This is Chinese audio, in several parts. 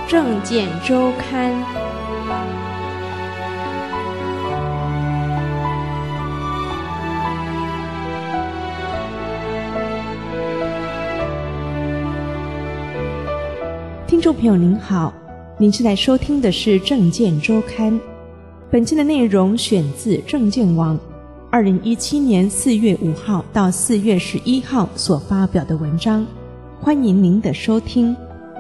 政见周刊。听众朋友您好，您现在收听的是政见周刊。本期的内容选自政见网2017年4月5号到4月11号所发表的文章，欢迎您的收听。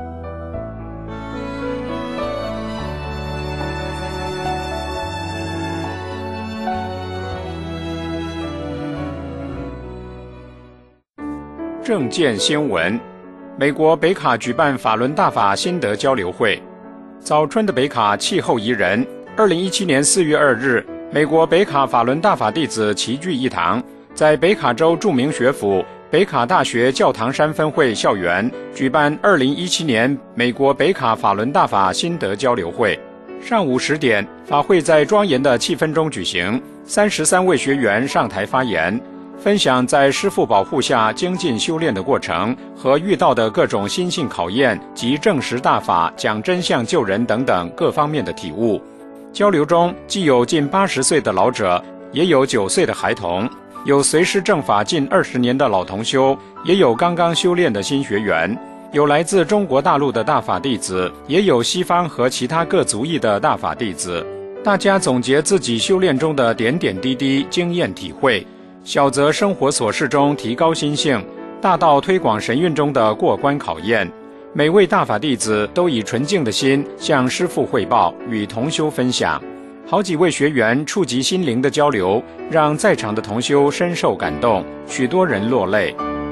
政见新闻：美国北卡举办法轮大法心得交流会。早春的北卡气候宜人。2017年4月2日，美国北卡法轮大法弟子齐聚一堂，在北卡州著名学府北卡大学教堂山分会校园举办2017年美国北卡法轮大法心得交流会。上午10点，法会在庄严的气氛中举行，33位学员上台发言，分享在师父保护下精进修炼的过程和遇到的各种心性考验及证实大法、讲真相救人等等各方面的体悟。交流中既有近80岁的老者，也有9岁的孩童，有随师正法近20年的老同修，也有刚刚修炼的新学员，有来自中国大陆的大法弟子，也有西方和其他各族裔的大法弟子。大家总结自己修炼中的点点滴滴经验体会，小则生活琐事中提高心性，大到推广神韵中的过关考验。每位大法弟子都以纯净的心向师父汇报，与同修分享。好几位学员触及心灵的交流，让在场的同修深受感动，许多人落泪。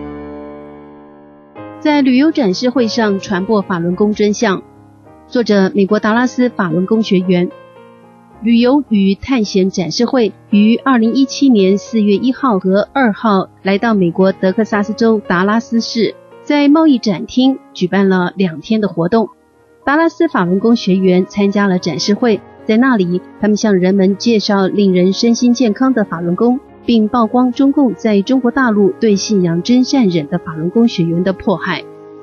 在旅游展示会上传播法轮功真相。作者美国达拉斯法轮功学员。旅游与探险展示会于2017年4月1号和2号来到美国德克萨斯州达拉斯市，在贸易展厅举办了2天的活动。达拉斯法轮功学员参加了展示会，在那里他们向人们介绍令人身心健康的法轮功，并曝光中共在中国大陆对信仰真善忍的法轮功学员的迫害。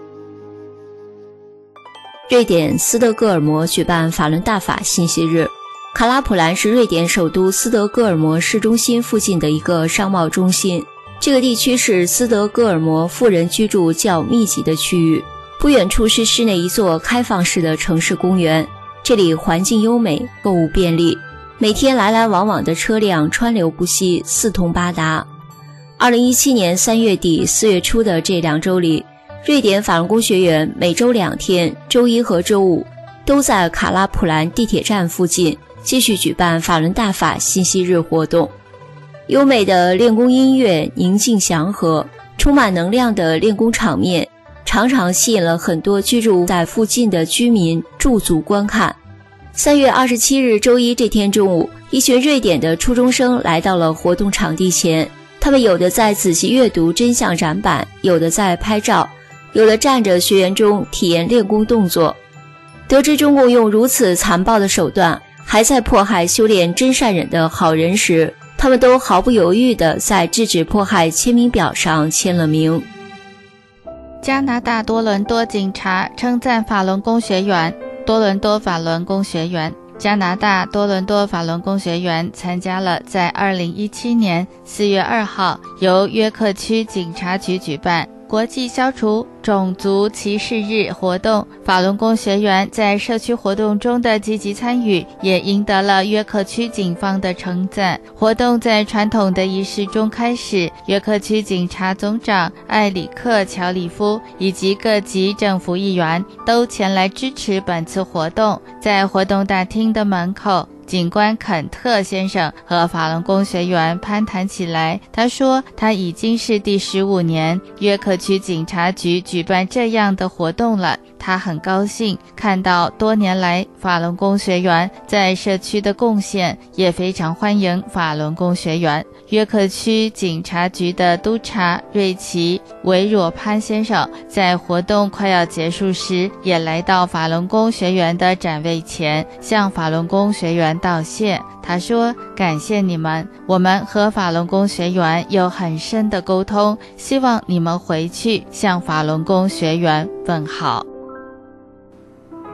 瑞典斯德哥尔摩举办法轮大法信息日。卡拉普兰是瑞典首都斯德哥尔摩市中心附近的一个商贸中心，这个地区是斯德哥尔摩富人居住较密集的区域，不远处是市内一座开放式的城市公园，这里环境优美，购物便利，每天来来往往的车辆川流不息，四通八达。2017年3月底4月初的这2周里，瑞典法轮功学员每周2天，周一和周五都在卡拉普兰地铁站附近继续举办法轮大法信息日活动。优美的练功音乐，宁静祥和，充满能量的练功场面，常常吸引了很多居住在附近的居民驻足观看。3月27日周一这天中午，一群瑞典的初中生来到了活动场地前，他们有的在仔细阅读真相展板，有的在拍照，有的站着学员中体验练功动作。得知中共用如此残暴的手段还在迫害修炼真善忍的好人时，他们都毫不犹豫地在制止迫害签名表上签了名。 加拿大多伦多警察称赞法轮功学员。多伦多法轮功学员，加拿大多伦多法轮功学员参加了在2017年4月2号由约克区警察局举办国际消除种族歧视日活动。法轮功学员在社区活动中的积极参与，也赢得了约克区警方的称赞。活动在传统的仪式中开始，约克区警察总长艾里克·乔里夫以及各级政府议员都前来支持本次活动。在活动大厅的门口，警官肯特先生和法轮功学员攀谈起来。他说他已经是第15年约克区警察局举办这样的活动了，他很高兴看到多年来法轮功学员在社区的贡献，也非常欢迎法轮功学员。约克区警察局的督察瑞奇·维若潘先生在活动快要结束时，也来到法轮功学员的展位前，向法轮功学员道谢。他说，感谢你们，我们和法轮功学员有很深的沟通，希望你们回去向法轮功学员问好。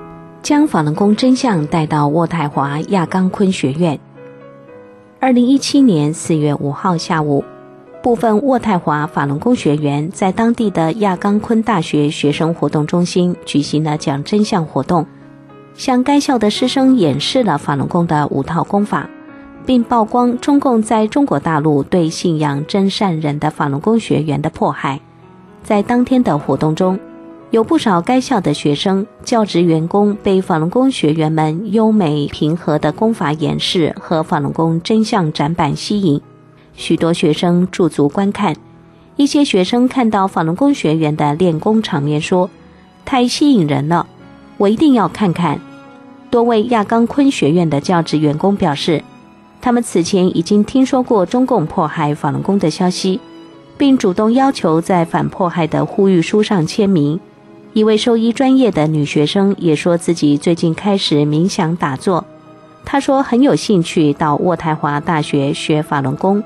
将法轮功真相带到渥太华亚冈昆学院。2017年4月5号下午，部分渥太华法轮功学员在当地的亚冈昆大学学生活动中心举行了讲真相活动，向该校的师生演示了法轮功的5套功法，并曝光中共在中国大陆对信仰真善忍的法轮功学员的迫害。在当天的活动中，有不少该校的学生、教职员工被法轮功学员们优美平和的功法演示和法轮功真相展板吸引，许多学生驻足观看。一些学生看到法轮功学员的练功场面说：“太吸引人了，我一定要看看。”多位亚冈昆学院的教职员工表示，他们此前已经听说过中共迫害法轮功的消息，并主动要求在反迫害的呼吁书上签名。一位兽医专业的女学生也说自己最近开始冥想打坐，她说很有兴趣到渥太华大学学法轮功。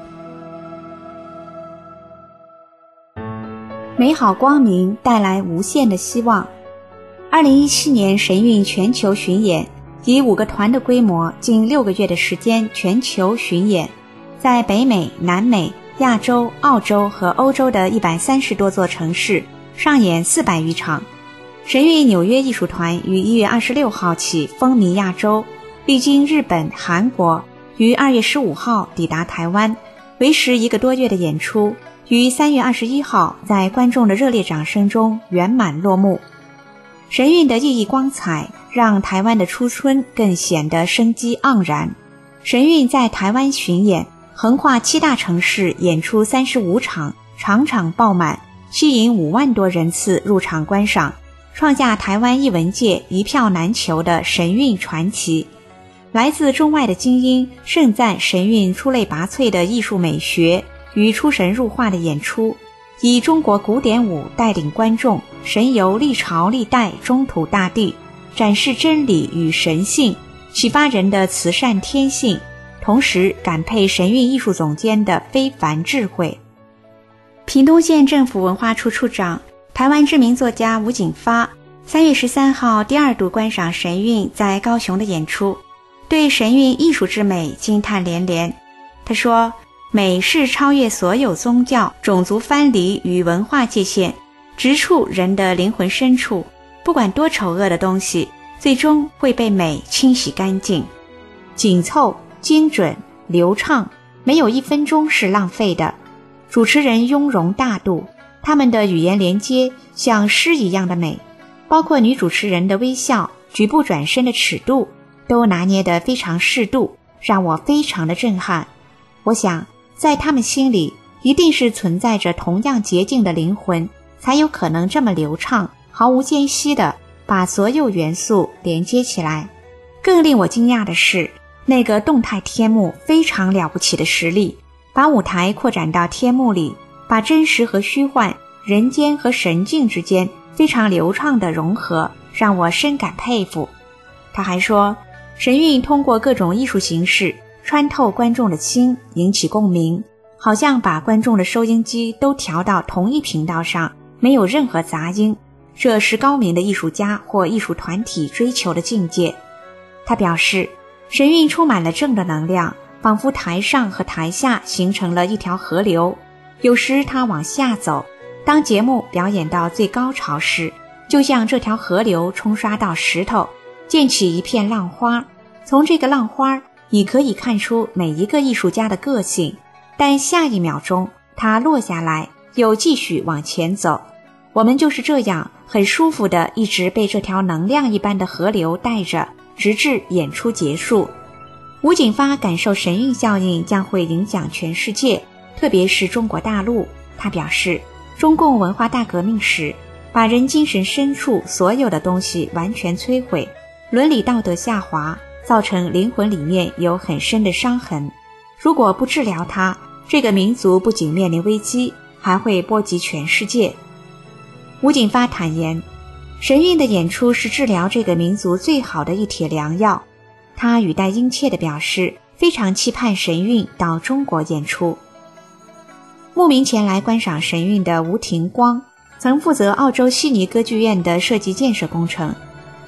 美好光明带来无限的希望。2017年神韵全球巡演，以5个团的规模，近6个月的时间全球巡演，在北美、南美、亚洲、澳洲和欧洲的130多座城市上演400余场。神韵纽约艺术团于1月26号起风靡亚洲，历经日本、韩国，于2月15号抵达台湾，为时1个多月的演出，于3月21号在观众的热烈掌声中圆满落幕。神韵的熠熠光彩让台湾的初春更显得生机盎然。神韵在台湾巡演，横跨7大城市演出35场，场场爆满，吸引5万多人次入场观赏，创下台湾艺文界一票难求的神韵传奇。来自中外的精英盛赞神韵出类拔萃的艺术美学与出神入化的演出，以中国古典舞带领观众神游历朝历代中土大地，展示真理与神性，启发人的慈善天性，同时感佩神韵艺术总监的非凡智慧。屏东县政府文化处处长、台湾知名作家吴景发3月13号第2度观赏神韵在高雄的演出，对神韵艺术之美惊叹连连。他说，美是超越所有宗教、种族藩篱与文化界限，直触人的灵魂深处，不管多丑恶的东西，最终会被美清洗干净。紧凑、精准、流畅，没有1分钟是浪费的。主持人雍容大度，他们的语言连接像诗一样的美，包括女主持人的微笑、局部转身的尺度，都拿捏得非常适度，让我非常的震撼。我想，在他们心里，一定是存在着同样洁净的灵魂，才有可能这么流畅、毫无间隙地把所有元素连接起来。更令我惊讶的是，那个动态天幕非常了不起的实力，把舞台扩展到天幕里，把真实和虚幻、人间和神境之间非常流畅的融合，让我深感佩服。他还说，神韵通过各种艺术形式穿透观众的心，引起共鸣，好像把观众的收音机都调到同一频道上，没有任何杂音，这是高明的艺术家或艺术团体追求的境界。他表示，神韵充满了正的能量，仿佛台上和台下形成了一条河流，有时它往下走，当节目表演到最高潮时，就像这条河流冲刷到石头，溅起一片浪花。从这个浪花，你可以看出每一个艺术家的个性，但下一秒钟它落下来，又继续往前走。我们就是这样很舒服地一直被这条能量一般的河流带着，直至演出结束。吴景发感受神韵效应将会影响全世界，特别是中国大陆。他表示，中共文化大革命时，把人精神深处所有的东西完全摧毁，伦理道德下滑，造成灵魂里面有很深的伤痕。如果不治疗它，这个民族不仅面临危机，还会波及全世界。吴景发坦言，神韵的演出是治疗这个民族最好的一帖良药。他语带殷切地表示，非常期盼神韵到中国演出。慕名前来观赏神韵的吴庭光，曾负责澳洲悉尼歌剧院的设计建设工程。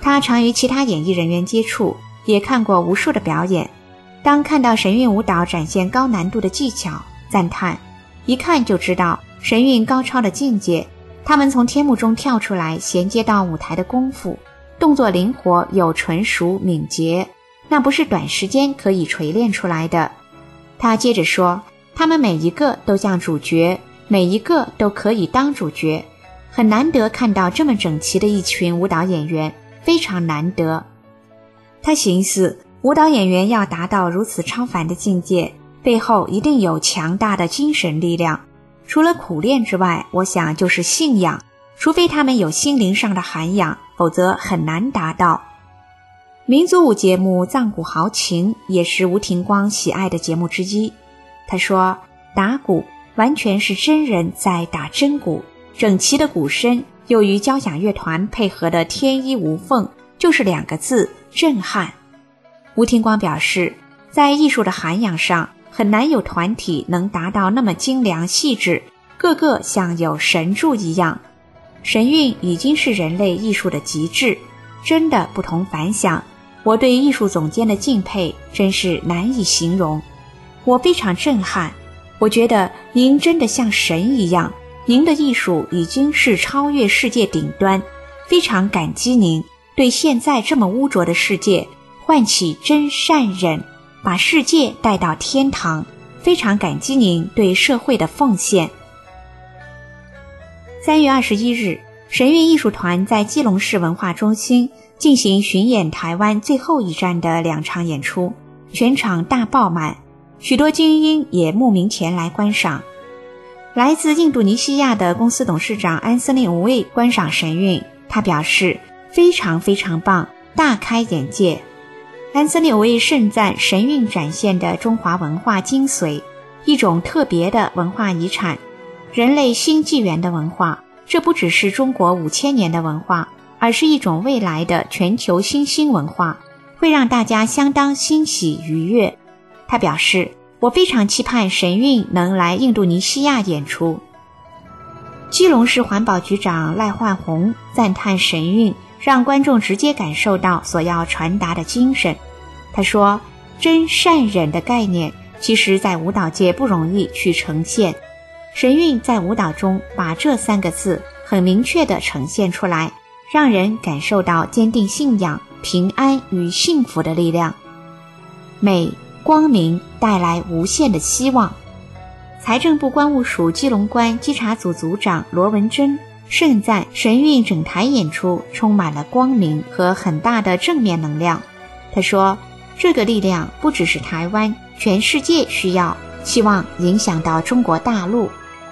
他常与其他演艺人员接触，也看过无数的表演。当看到神韵舞蹈展现高难度的技巧，赞叹，一看就知道神韵高超的境界。他们从天幕中跳出来，衔接到舞台的功夫，动作灵活又纯熟敏捷，那不是短时间可以锤炼出来的。他接着说，他们每一个都像主角，每一个都可以当主角，很难得看到这么整齐的一群舞蹈演员，非常难得。他寻思，舞蹈演员要达到如此超凡的境界，背后一定有强大的精神力量。除了苦练之外，我想就是信仰，除非他们有心灵上的涵养，否则很难达到。民族舞节目《藏鼓豪情》也是吴庭光喜爱的节目之一。他说，打鼓完全是真人在打真鼓，整齐的鼓声又与交响乐团配合的天衣无缝，就是2个字：震撼。吴庭光表示，在艺术的涵养上，很难有团体能达到那么精良细致，个个像有神助一样。神韵已经是人类艺术的极致，真的不同凡响。我对艺术总监的敬佩真是难以形容，我非常震撼。我觉得您真的像神一样，您的艺术已经是超越世界顶端，非常感激您对现在这么污浊的世界唤起真善忍，把世界带到天堂，非常感激您对社会的奉献。3月21日，神韵艺术团在基隆市文化中心进行巡演台湾最后一站的2场演出，全场大爆满，许多精英也慕名前来观赏。来自印度尼西亚的公司董事长安森利·伍卫观赏神韵，他表示非常非常棒，大开眼界。安森利·伍卫盛赞神韵展现的中华文化精髓，一种特别的文化遗产，人类新纪元的文化，这不只是中国5000年的文化，而是一种未来的全球新兴文化，会让大家相当欣喜愉悦。他表示，我非常期盼神韵能来印度尼西亚演出。基隆市环保局长赖焕宏赞叹神韵让观众直接感受到所要传达的精神。他说，真善忍的概念其实在舞蹈界不容易去呈现，神韵在舞蹈中把这3个字很明确地呈现出来，让人感受到坚定信仰、平安与幸福的力量。美、光明带来无限的希望。财政部关务署基隆关稽查组组长罗文珍盛赞神韵整台演出充满了光明和很大的正面能量。他说，这个力量不只是台湾，全世界需要，希望影响到中国大陆。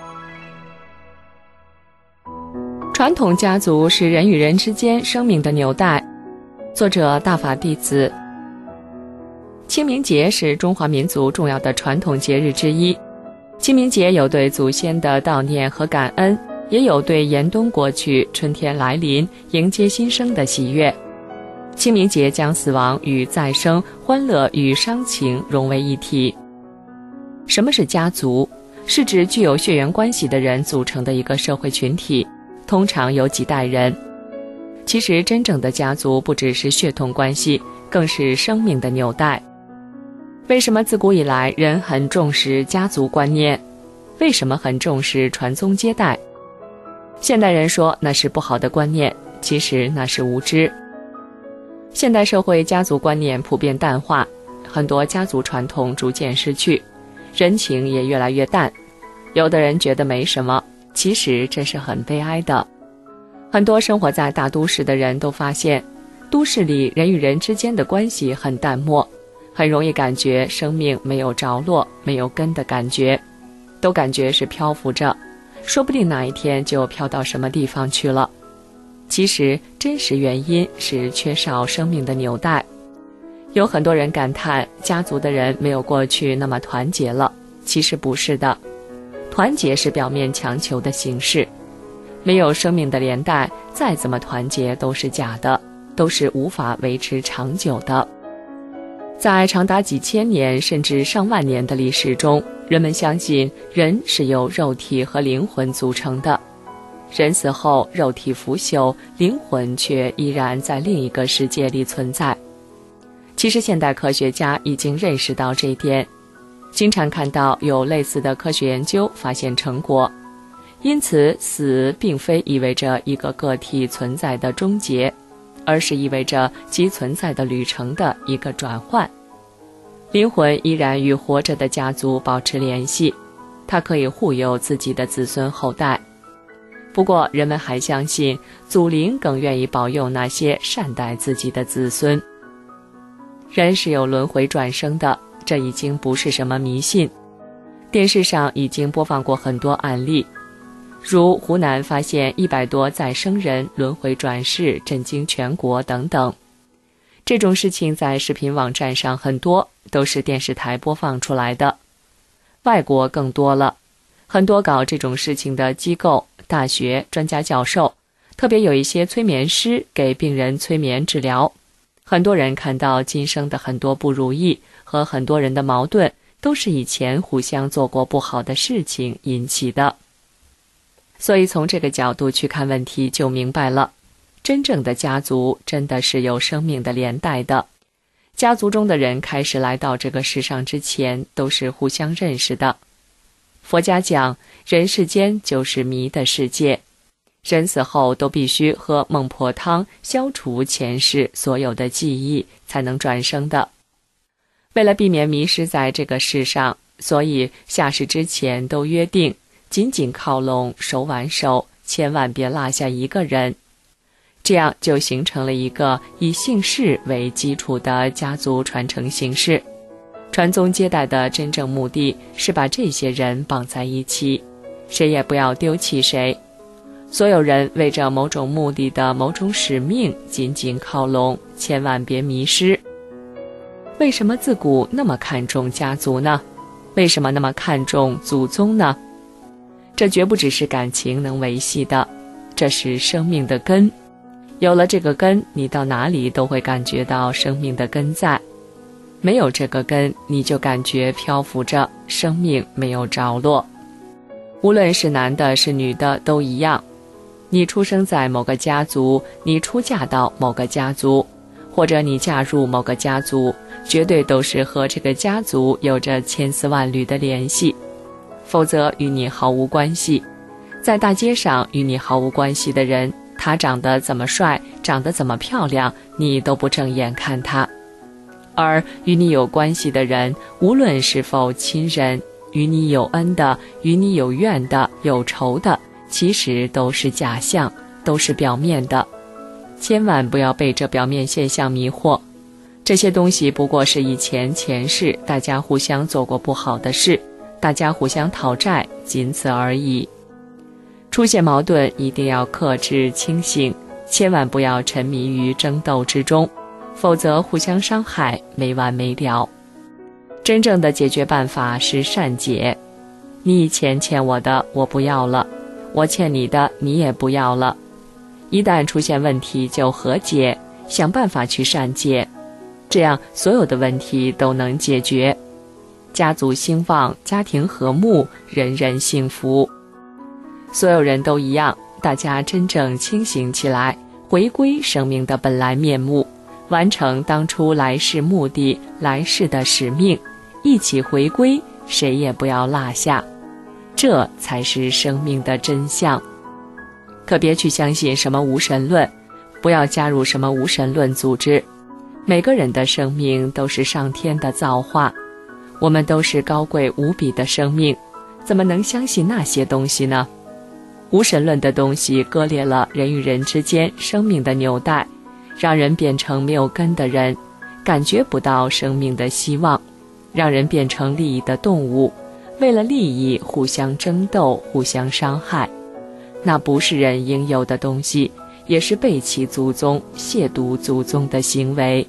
传统家族是人与人之间生命的纽带。作者大法弟子。清明节是中华民族重要的传统节日之一。清明节有对祖先的悼念和感恩，也有对严冬过去、春天来临、迎接新生的喜悦。清明节将死亡与再生、欢乐与伤情融为一体。什么是家族？是指具有血缘关系的人组成的一个社会群体，通常有几代人。其实真正的家族不只是血统关系，更是生命的纽带。为什么自古以来人很重视家族观念？为什么很重视传宗接代？现代人说那是不好的观念，其实那是无知。现代社会家族观念普遍淡化，很多家族传统逐渐失去，人情也越来越淡。有的人觉得没什么，其实这是很悲哀的。很多生活在大都市的人都发现，都市里人与人之间的关系很淡漠，很容易感觉生命没有着落、没有根的感觉，都感觉是漂浮着，说不定哪一天就飘到什么地方去了。其实真实原因是缺少生命的纽带。有很多人感叹家族的人没有过去那么团结了，其实不是的。团结是表面强求的形式，没有生命的连带，再怎么团结都是假的，都是无法维持长久的。在长达几千年甚至上万年的历史中，人们相信人是由肉体和灵魂组成的。 人死后肉体腐朽，灵魂却依然在另一个世界里存在。其实现代科学家已经认识到这一点，经常看到有类似的科学研究发现成果。因此，死并非意味着一个个体存在的终结，而是意味着其存在的旅程的一个转换。灵魂依然与活着的家族保持联系，它可以护佑自己的子孙后代。不过，人们还相信祖灵更愿意保佑那些善待自己的子孙。人是有轮回转生的，这已经不是什么迷信。电视上已经播放过很多案例，如湖南发现100多再生人轮回转世，震惊全国等等。这种事情在视频网站上很多，都是电视台播放出来的。外国更多了，很多搞这种事情的机构、大学、专家教授，特别有一些催眠师给病人催眠治疗。很多人看到今生的很多不如意和很多人的矛盾，都是以前互相做过不好的事情引起的。所以从这个角度去看问题就明白了，真正的家族真的是有生命的连带的。家族中的人开始来到这个世上之前都是互相认识的。佛家讲，人世间就是迷的世界，人死后都必须喝孟婆汤，消除前世所有的记忆，才能转生的。为了避免迷失在这个世上，所以下世之前都约定紧紧靠拢，手挽手，千万别落下一个人。这样就形成了一个以姓氏为基础的家族传承形式。传宗接代的真正目的是把这些人绑在一起，谁也不要丢弃谁。所有人为着某种目的的某种使命紧紧靠拢，千万别迷失。为什么自古那么看重家族呢？为什么那么看重祖宗呢？这绝不只是感情能维系的，这是生命的根。有了这个根，你到哪里都会感觉到生命的根在。没有这个根，你就感觉漂浮着，生命没有着落。无论是男的是女的都一样，你出生在某个家族，你出嫁到某个家族，或者你嫁入某个家族，绝对都是和这个家族有着千丝万缕的联系，否则与你毫无关系。在大街上与你毫无关系的人，他长得怎么帅，长得怎么漂亮，你都不正眼看他。而与你有关系的人，无论是否亲人，与你有恩的，与你有怨的，有仇的，其实都是假象，都是表面的。千万不要被这表面现象迷惑，这些东西不过是以前前世大家互相做过不好的事，大家互相讨债，仅此而已。出现矛盾一定要克制清醒，千万不要沉迷于争斗之中，否则互相伤害没完没了。真正的解决办法是善解，你以前欠我的我不要了，我欠你的你也不要了。一旦出现问题就和解，想办法去善解，这样所有的问题都能解决，家族兴旺，家庭和睦，人人幸福。所有人都一样，大家真正清醒起来，回归生命的本来面目，完成当初来世目的，来世的使命，一起回归，谁也不要落下，这才是生命的真相。可别去相信什么无神论，不要加入什么无神论组织。每个人的生命都是上天的造化，我们都是高贵无比的生命，怎么能相信那些东西呢？无神论的东西割裂了人与人之间生命的纽带，让人变成没有根的人，感觉不到生命的希望，让人变成利益的动物，为了利益互相争斗，互相伤害。那不是人应有的东西，也是背弃祖宗、亵渎祖宗的行为。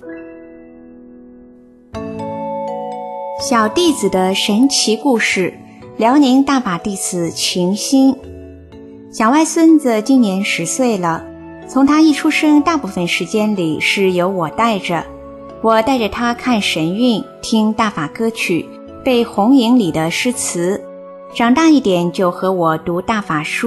小弟子的神奇故事，辽宁大法弟子秦心。小外孙子今年10岁了，从他一出生，大部分时间里是由我带着。我带着他看神韵，听大法歌曲，背红影里的诗词。长大一点就和我读大法书，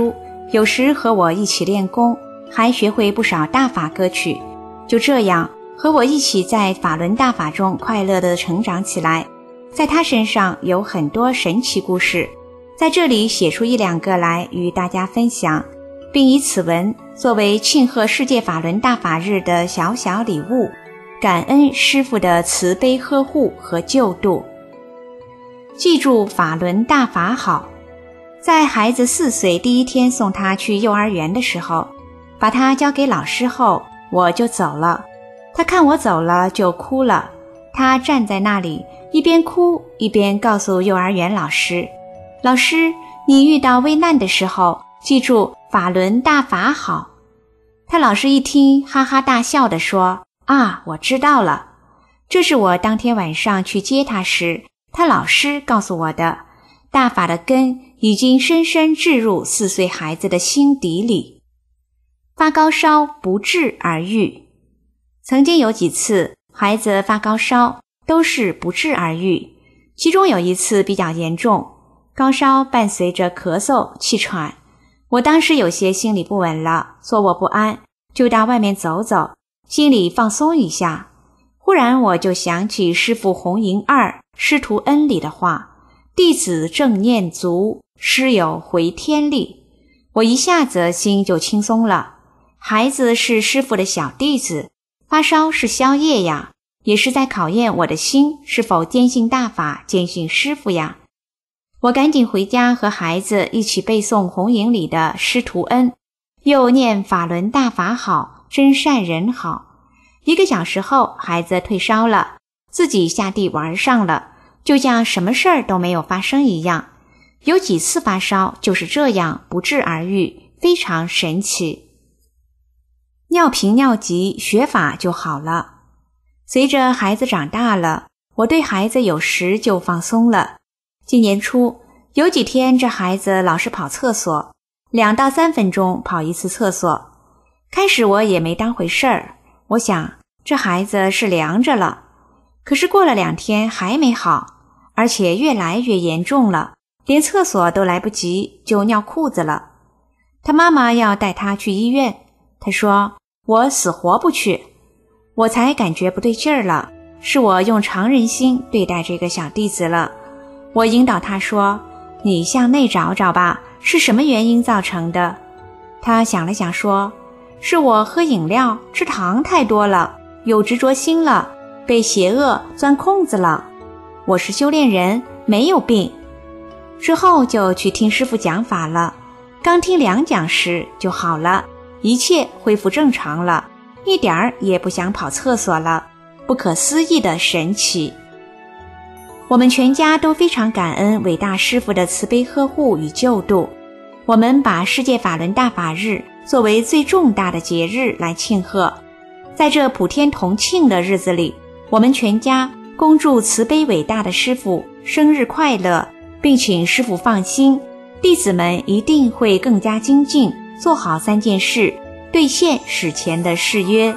有时和我一起练功，还学会不少大法歌曲。就这样，和我一起在法轮大法中快乐地成长起来。在他身上有很多神奇故事，在这里写出一两个来与大家分享，并以此文作为庆贺世界法轮大法日的小小礼物，感恩师父的慈悲呵护和救度。记住法轮大法好。在孩子4岁第一天送他去幼儿园的时候，把他交给老师后，我就走了。他看我走了就哭了，他站在那里一边哭一边告诉幼儿园老师，老师，你遇到危难的时候，记住法轮大法好。他老师一听哈哈大笑地说，啊，我知道了。这是我当天晚上去接他时，他老师告诉我的。大法的根已经深深置入4岁孩子的心底里。发高烧不治而愈。曾经有几次孩子发高烧都是不治而愈，其中有一次比较严重，高烧伴随着咳嗽气喘。我当时有些心里不稳了，坐卧不安，就到外面走走，心里放松一下。忽然我就想起师父弘营2师徒恩里的话，弟子正念足，师有回天力。我一下子心就轻松了。孩子是师父的小弟子，发烧是宵夜呀，也是在考验我的心是否坚信大法，坚信师父呀。我赶紧回家和孩子一起背诵弘营里的师徒恩，又念法轮大法好，真善人好。1个小时后，孩子退烧了，自己下地玩上了，就像什么事儿都没有发生一样。有几次发烧就是这样不治而愈，非常神奇。尿频尿急学法就好了。随着孩子长大了，我对孩子有时就放松了。今年初有几天，这孩子老是跑厕所，2到3分钟跑一次厕所。开始我也没当回事儿，我想这孩子是凉着了。可是过了2天还没好，而且越来越严重了，连厕所都来不及就尿裤子了。他妈妈要带他去医院，他说我死活不去。我才感觉不对劲儿了，是我用常人心对待这个小弟子了。我引导他说，你向内找找吧，是什么原因造成的？他想了想说，是我喝饮料吃糖太多了，有执着心了，被邪恶钻空子了。我是修炼人，没有病。之后就去听师父讲法了，刚听2讲时就好了，一切恢复正常了，一点儿也不想跑厕所了，不可思议的神奇。我们全家都非常感恩伟大师父的慈悲呵护与救度。我们把世界法轮大法日作为最重大的节日来庆贺。在这普天同庆的日子里，我们全家恭祝慈悲伟大的师父生日快乐，并请师父放心，弟子们一定会更加精进，做好3件事，兑现史前的誓约。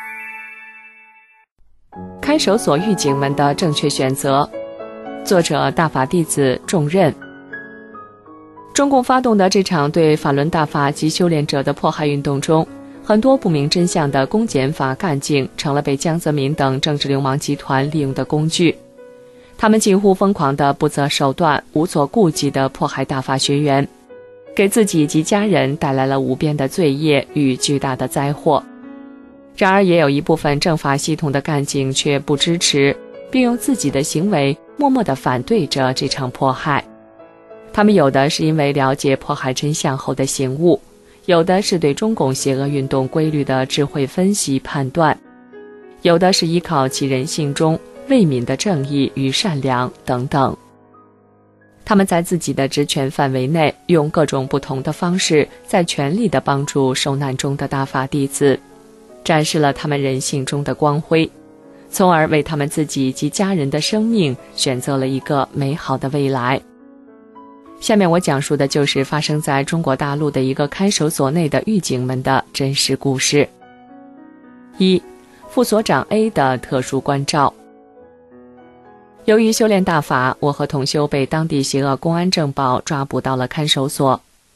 看守所狱警们的正确选择。作者大法弟子重任。中共发动的这场对法轮大法及修炼者的迫害运动中，很多不明真相的公检法干警成了被江泽民等政治流氓集团利用的工具。他们近乎疯狂地不择手段、无所顾忌地迫害大法学员，给自己及家人带来了无边的罪业与巨大的灾祸。然而也有一部分政法系统的干警却不支持，并用自己的行为默默地反对着这场迫害。他们有的是因为了解迫害真相后的醒悟，有的是对中共邪恶运动规律的智慧分析判断，有的是依靠其人性中为民的正义与善良等等。他们在自己的职权范围内，用各种不同的方式，在全力地帮助受难中的大法弟子，展示了他们人性中的光辉，从而为他们自己及家人的生命选择了一个美好的未来。下面我讲述的就是发生在中国大陆的一个看守所内的狱警们的真实故事。1. 副所长 A 的特殊关照。由于修炼大法，我和同修被当地邪恶公安政保抓捕到了看守所。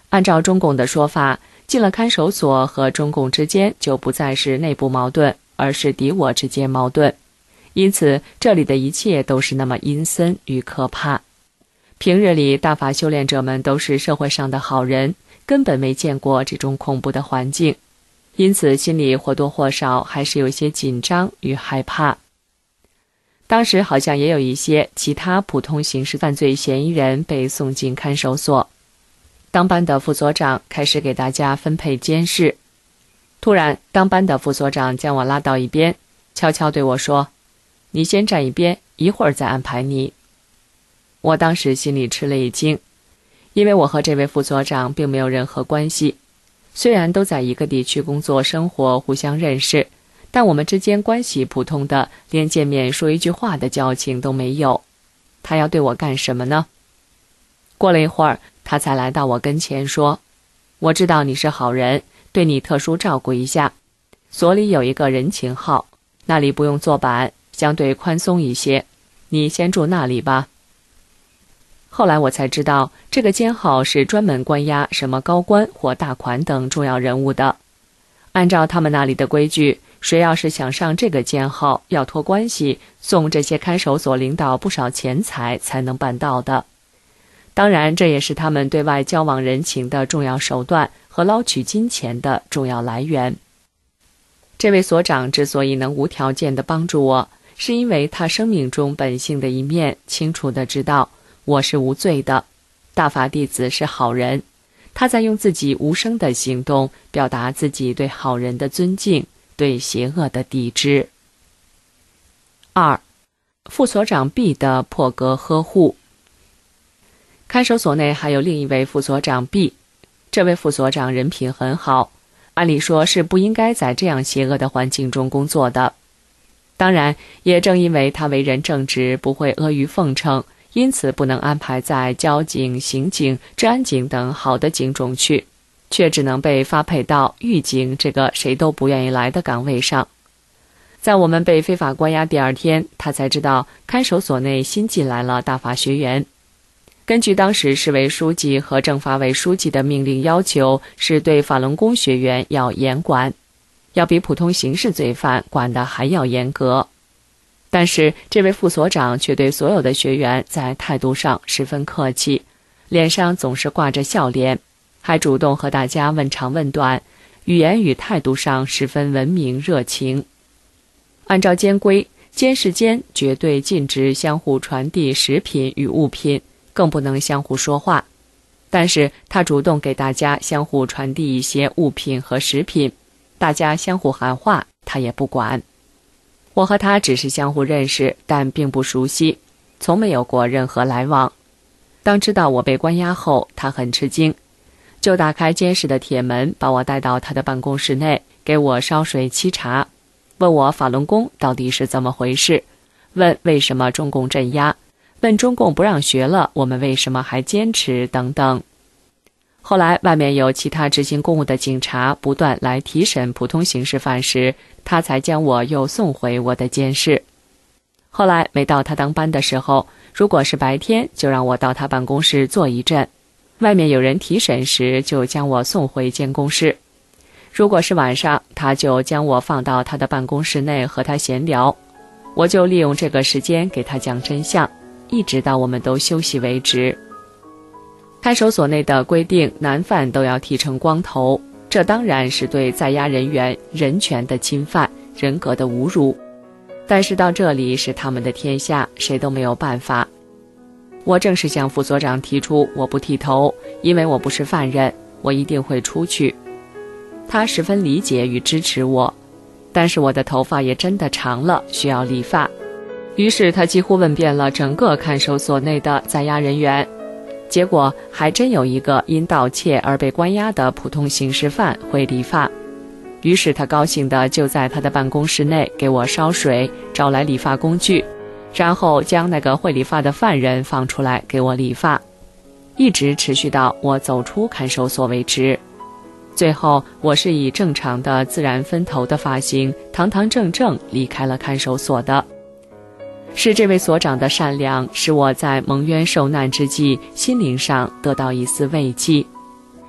按照中共的说法，进了看守所和中共之间就不再是内部矛盾，而是敌我之间矛盾。因此，这里的一切都是那么阴森与可怕。平日里，大法修炼者们都是社会上的好人，根本没见过这种恐怖的环境，因此心里或多或少还是有些紧张与害怕。当时好像也有一些其他普通刑事犯罪嫌疑人被送进看守所。当班的副所长开始给大家分配监视。突然，当班的副所长将我拉到一边，悄悄对我说：“你先站一边，一会儿再安排你。”我当时心里吃了一惊，因为我和这位副所长并没有任何关系，虽然都在一个地区工作生活，互相认识，但我们之间关系普通的连见面说一句话的交情都没有。他要对我干什么呢？过了一会儿，他才来到我跟前说：“我知道你是好人，对你特殊照顾一下。所里有一个人情号，那里不用坐板，相对宽松一些，你先住那里吧。”后来我才知道，这个监号是专门关押什么高官或大款等重要人物的。按照他们那里的规矩，谁要是想上这个监号，要托关系送这些看守所领导不少钱财才能办到的。当然，这也是他们对外交往人情的重要手段和捞取金钱的重要来源。这位所长之所以能无条件地帮助我，是因为他生命中本性的一面清楚地知道我是无罪的，大法弟子是好人。他在用自己无声的行动表达自己对好人的尊敬，对邪恶的抵制。2. 副所长 B 的破格呵护。看守所内还有另一位副所长 B， 这位副所长人品很好，按理说是不应该在这样邪恶的环境中工作的。当然，也正因为他为人正直，不会阿谀奉承，因此不能安排在交警、刑警、治安警等好的警种去，却只能被发配到狱警这个谁都不愿意来的岗位上。在我们被非法关押第2天，他才知道看守所内新进来了大法学员。根据当时市委书记和政法委书记的命令要求，是对法轮功学员要严管，要比普通刑事罪犯管得还要严格。但是这位副所长却对所有的学员在态度上十分客气，脸上总是挂着笑脸，还主动和大家问长问短，语言与态度上十分文明热情。按照监规，监视间绝对禁止相互传递食品与物品，更不能相互说话。但是他主动给大家相互传递一些物品和食品，大家相互喊话，他也不管。我和他只是相互认识，但并不熟悉，从没有过任何来往。当知道我被关押后，他很吃惊，就打开监视的铁门，把我带到他的办公室内，给我烧水沏茶，问我法轮功到底是怎么回事，问为什么中共镇压，问中共不让学了，我们为什么还坚持等等。后来外面有其他执行公务的警察不断来提审普通刑事犯时，他才将我又送回我的监室。后来每到他当班的时候，如果是白天，就让我到他办公室坐一阵，外面有人提审时，就将我送回监工室。如果是晚上，他就将我放到他的办公室内和他闲聊，我就利用这个时间给他讲真相，一直到我们都休息为止。看守所内的规定，男犯都要剃成光头，这当然是对在押人员人权的侵犯，人格的侮辱。但是到这里是他们的天下，谁都没有办法。我正式向副所长提出，我不剃头，因为我不是犯人，我一定会出去。他十分理解与支持我，但是我的头发也真的长了，需要理发。于是他几乎问遍了整个看守所内的在押人员，结果还真有一个因盗窃而被关押的普通刑事犯会理发。于是他高兴地就在他的办公室内给我烧水，找来理发工具，然后将那个会理发的犯人放出来给我理发，一直持续到我走出看守所为止。最后我是以正常的自然分头的发型堂堂正正离开了看守所的。是这位所长的善良，使我在蒙冤受难之际心灵上得到一丝慰藉。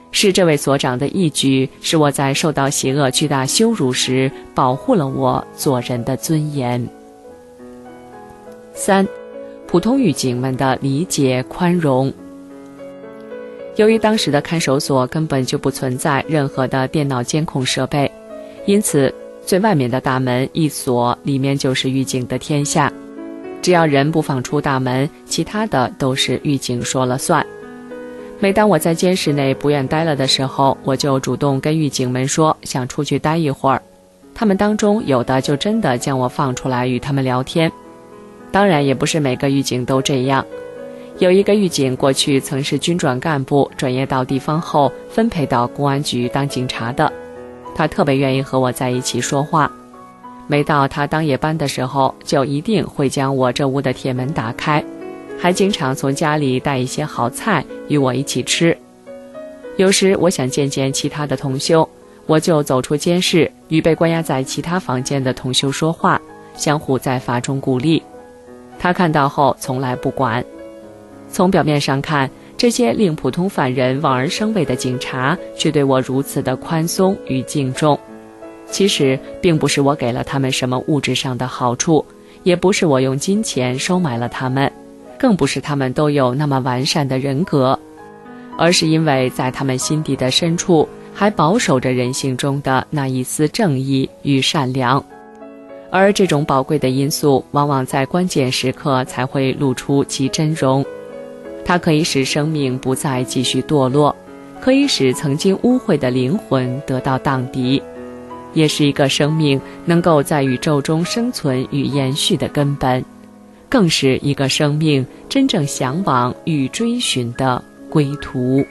是这位所长的义举，使我在受到邪恶巨大羞辱时，保护了我做人的尊严。3. 普通狱警们的理解宽容。由于当时的看守所根本就不存在任何的电脑监控设备，因此最外面的大门一锁，里面就是狱警的天下。只要人不放出大门，其他的都是狱警说了算。每当我在监室内不愿待了的时候，我就主动跟狱警们说想出去待一会儿，他们当中有的就真的将我放出来与他们聊天。当然也不是每个狱警都这样，有一个狱警过去曾是军转干部，转业到地方后分配到公安局当警察的，他特别愿意和我在一起说话。每到他当夜班的时候，就一定会将我这屋的铁门打开，还经常从家里带一些好菜与我一起吃。有时我想见见其他的同修，我就走出监室，与被关押在其他房间的同修说话，相互在法中鼓励。他看到后从来不管。从表面上看，这些令普通犯人望而生畏的警察却对我如此的宽松与敬重。其实并不是我给了他们什么物质上的好处，也不是我用金钱收买了他们，更不是他们都有那么完善的人格，而是因为在他们心底的深处还保守着人性中的那一丝正义与善良。而这种宝贵的因素往往在关键时刻才会露出其真容。它可以使生命不再继续堕落，可以使曾经污秽的灵魂得到荡涤，也是一个生命能够在宇宙中生存与延续的根本，更是一个生命真正向往与追寻的归途。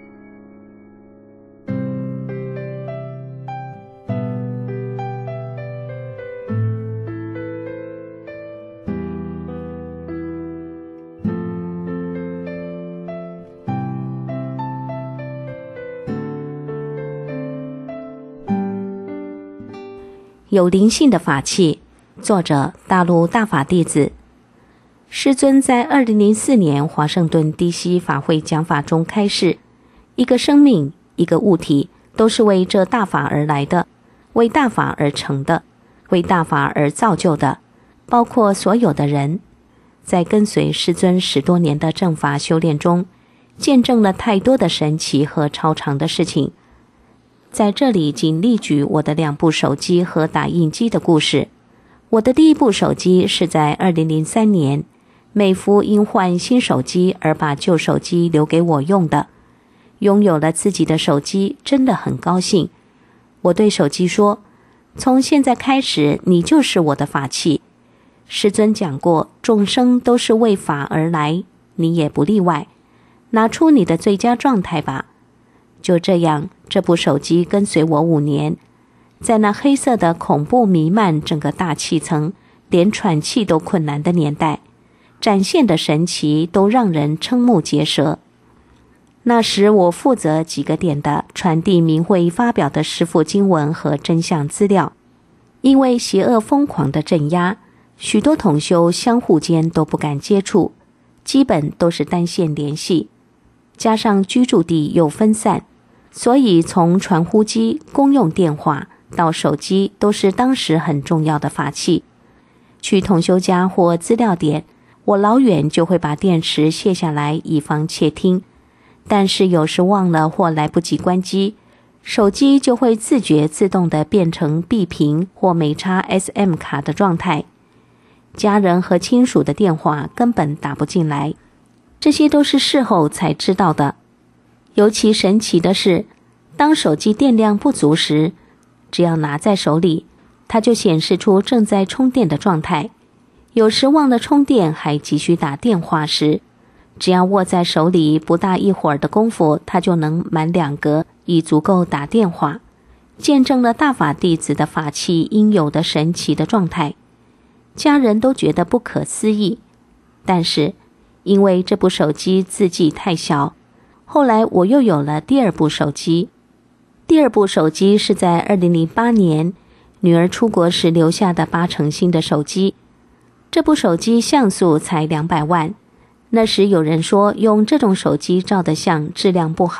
有灵性的法器，作者大陆大法弟子。师尊在2004年华盛顿 DC 法会讲法中开示，一个生命，一个物体，都是为这大法而来的，为大法而成的，为大法而造就的，包括所有的人。在跟随师尊10多年的正法修炼中，见证了太多的神奇和超常的事情。在这里仅例举我的2部手机和打印机的故事。我的第一部手机是在2003年，美孚因换新手机而把旧手机留给我用的。拥有了自己的手机，真的很高兴。我对手机说，从现在开始，你就是我的法器。师尊讲过，众生都是为法而来，你也不例外。拿出你的最佳状态吧。就这样，这部手机跟随我5年，在那黑色的恐怖弥漫整个大气层，连喘气都困难的年代，展现的神奇都让人瞠目结舌。那时我负责几个点的传递明慧发表的师父经文和真相资料。因为邪恶疯狂的镇压，许多同修相互间都不敢接触，基本都是单线联系，加上居住地又分散，所以从传呼机、公用电话到手机都是当时很重要的法器。去同修家或资料点，我老远就会把电池卸下来以防窃听，但是有时忘了或来不及关机，手机就会自觉自动地变成闭屏或没插 SM 卡的状态，家人和亲属的电话根本打不进来。这些都是事后才知道的。尤其神奇的是，当手机电量不足时，只要拿在手里，它就显示出正在充电的状态。有时忘了充电还急需打电话时，只要握在手里，不大一会儿的功夫，它就能满2格，已足够打电话。见证了大法弟子的法器应有的神奇的状态，家人都觉得不可思议。但是因为这部手机字迹太小，后来我又有了第2部手机。第2部手机是在2008年女儿出国时留下的8成新的手机。这部手机像素才200万，那时有人说用这种手机照的相质量不好，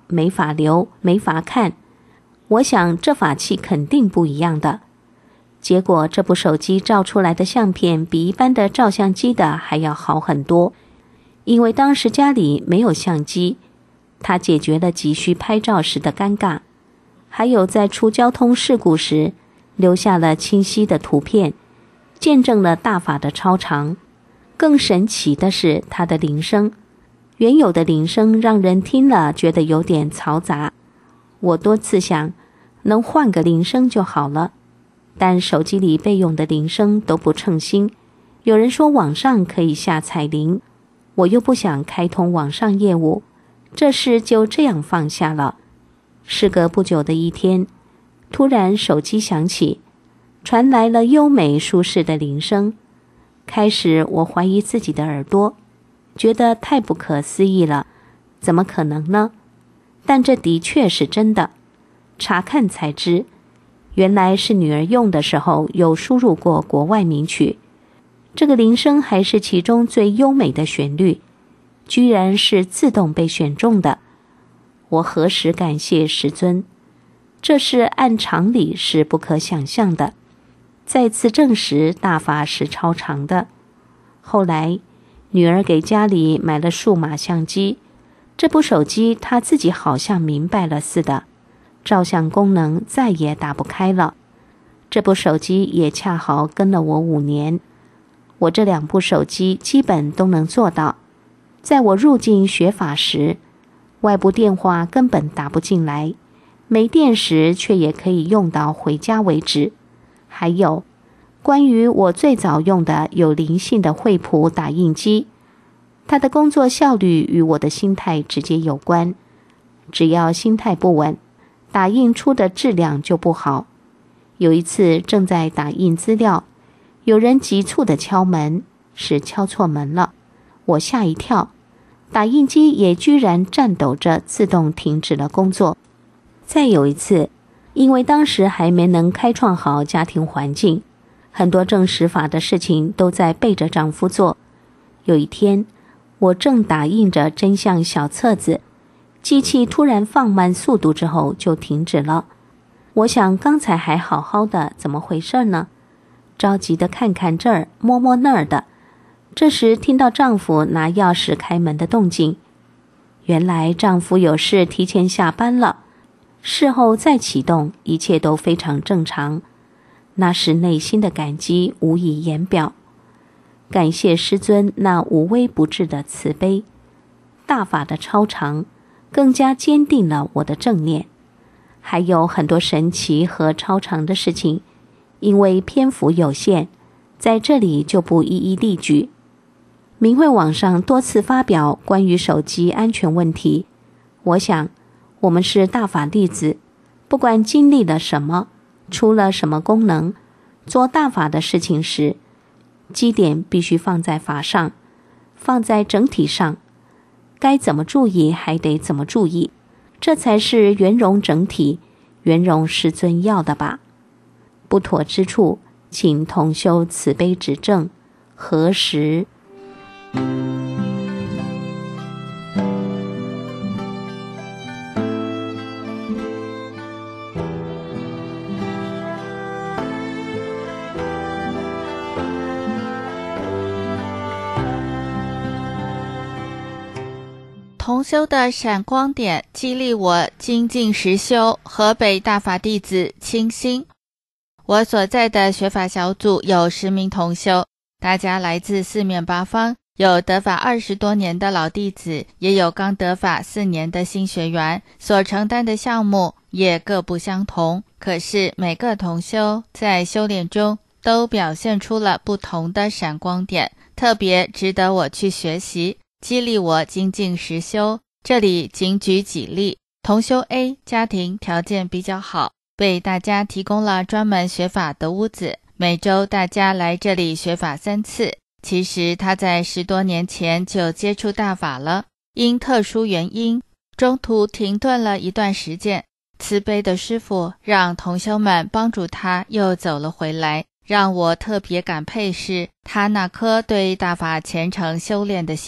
没法留，没法看。我想这法器肯定不一样的。结果这部手机照出来的相片比一般的照相机的还要好很多，因为当时家里没有相机，它解决了急需拍照时的尴尬，还有在出交通事故时留下了清晰的图片，见证了大法的超常。更神奇的是它的铃声，原有的铃声让人听了觉得有点嘈杂，我多次想能换个铃声就好了，但手机里备用的铃声都不称心。有人说网上可以下彩铃，我又不想开通网上业务，这事就这样放下了。事隔不久的一天，突然手机响起，传来了优美舒适的铃声。开始我怀疑自己的耳朵，觉得太不可思议了，怎么可能呢？但这的确是真的。查看才知，原来是女儿用的时候有输入过国外名曲，这个铃声还是其中最优美的旋律，居然是自动被选中的。我何时感谢师尊？这是按常理是不可想象的，再次证实大法是超常的。后来女儿给家里买了数码相机，这部手机她自己好像明白了似的，照相功能再也打不开了。这部手机也恰好跟了我5年，我这2部手机基本都能做到。在我入境学法时，外部电话根本打不进来，没电时却也可以用到回家为止。还有关于我最早用的有灵性的惠普打印机，它的工作效率与我的心态直接有关，只要心态不稳，打印出的质量就不好。有一次正在打印资料，有人急促地敲门，是敲错门了，我吓一跳，打印机也居然颤抖着自动停止了工作。再有一次，因为当时还没能开创好家庭环境，很多正实法的事情都在背着丈夫做。有一天，我正打印着真相小册子，机器突然放慢速度之后就停止了。我想刚才还好好的，怎么回事呢？着急的看看这儿，摸摸那儿的。这时听到丈夫拿钥匙开门的动静，原来丈夫有事提前下班了，事后再启动，一切都非常正常。那时内心的感激无以言表，感谢师尊那无微不至的慈悲，大法的超常更加坚定了我的正念。还有很多神奇和超常的事情，因为篇幅有限，在这里就不一一例举。明慧网上多次发表关于手机安全问题，我想我们是大法弟子，不管经历了什么，出了什么功能，做大法的事情时，基点必须放在法上，放在整体上，该怎么注意还得怎么注意，这才是圆融整体，圆融师尊要的吧。不妥之处，请同修慈悲指正，何时？ 同修的闪光点激励我精进实修。河北大法弟子清心。我所在的学法小组有10名同修，大家来自四面八方，有得法20多年的老弟子，也有刚得法4年的新学员，所承担的项目也各不相同。可是每个同修在修炼中都表现出了不同的闪光点，特别值得我去学习，激励我精进实修。这里仅举几例。同修 A 家庭条件比较好，为大家提供了专门学法的屋子，每周大家来这里学法3次。其实他在10多年前就接触大法了，因特殊原因中途停顿了一段时间，慈悲的师父让同修们帮助他又走了回来。让我特别感佩是他那颗对大法虔诚修炼的心，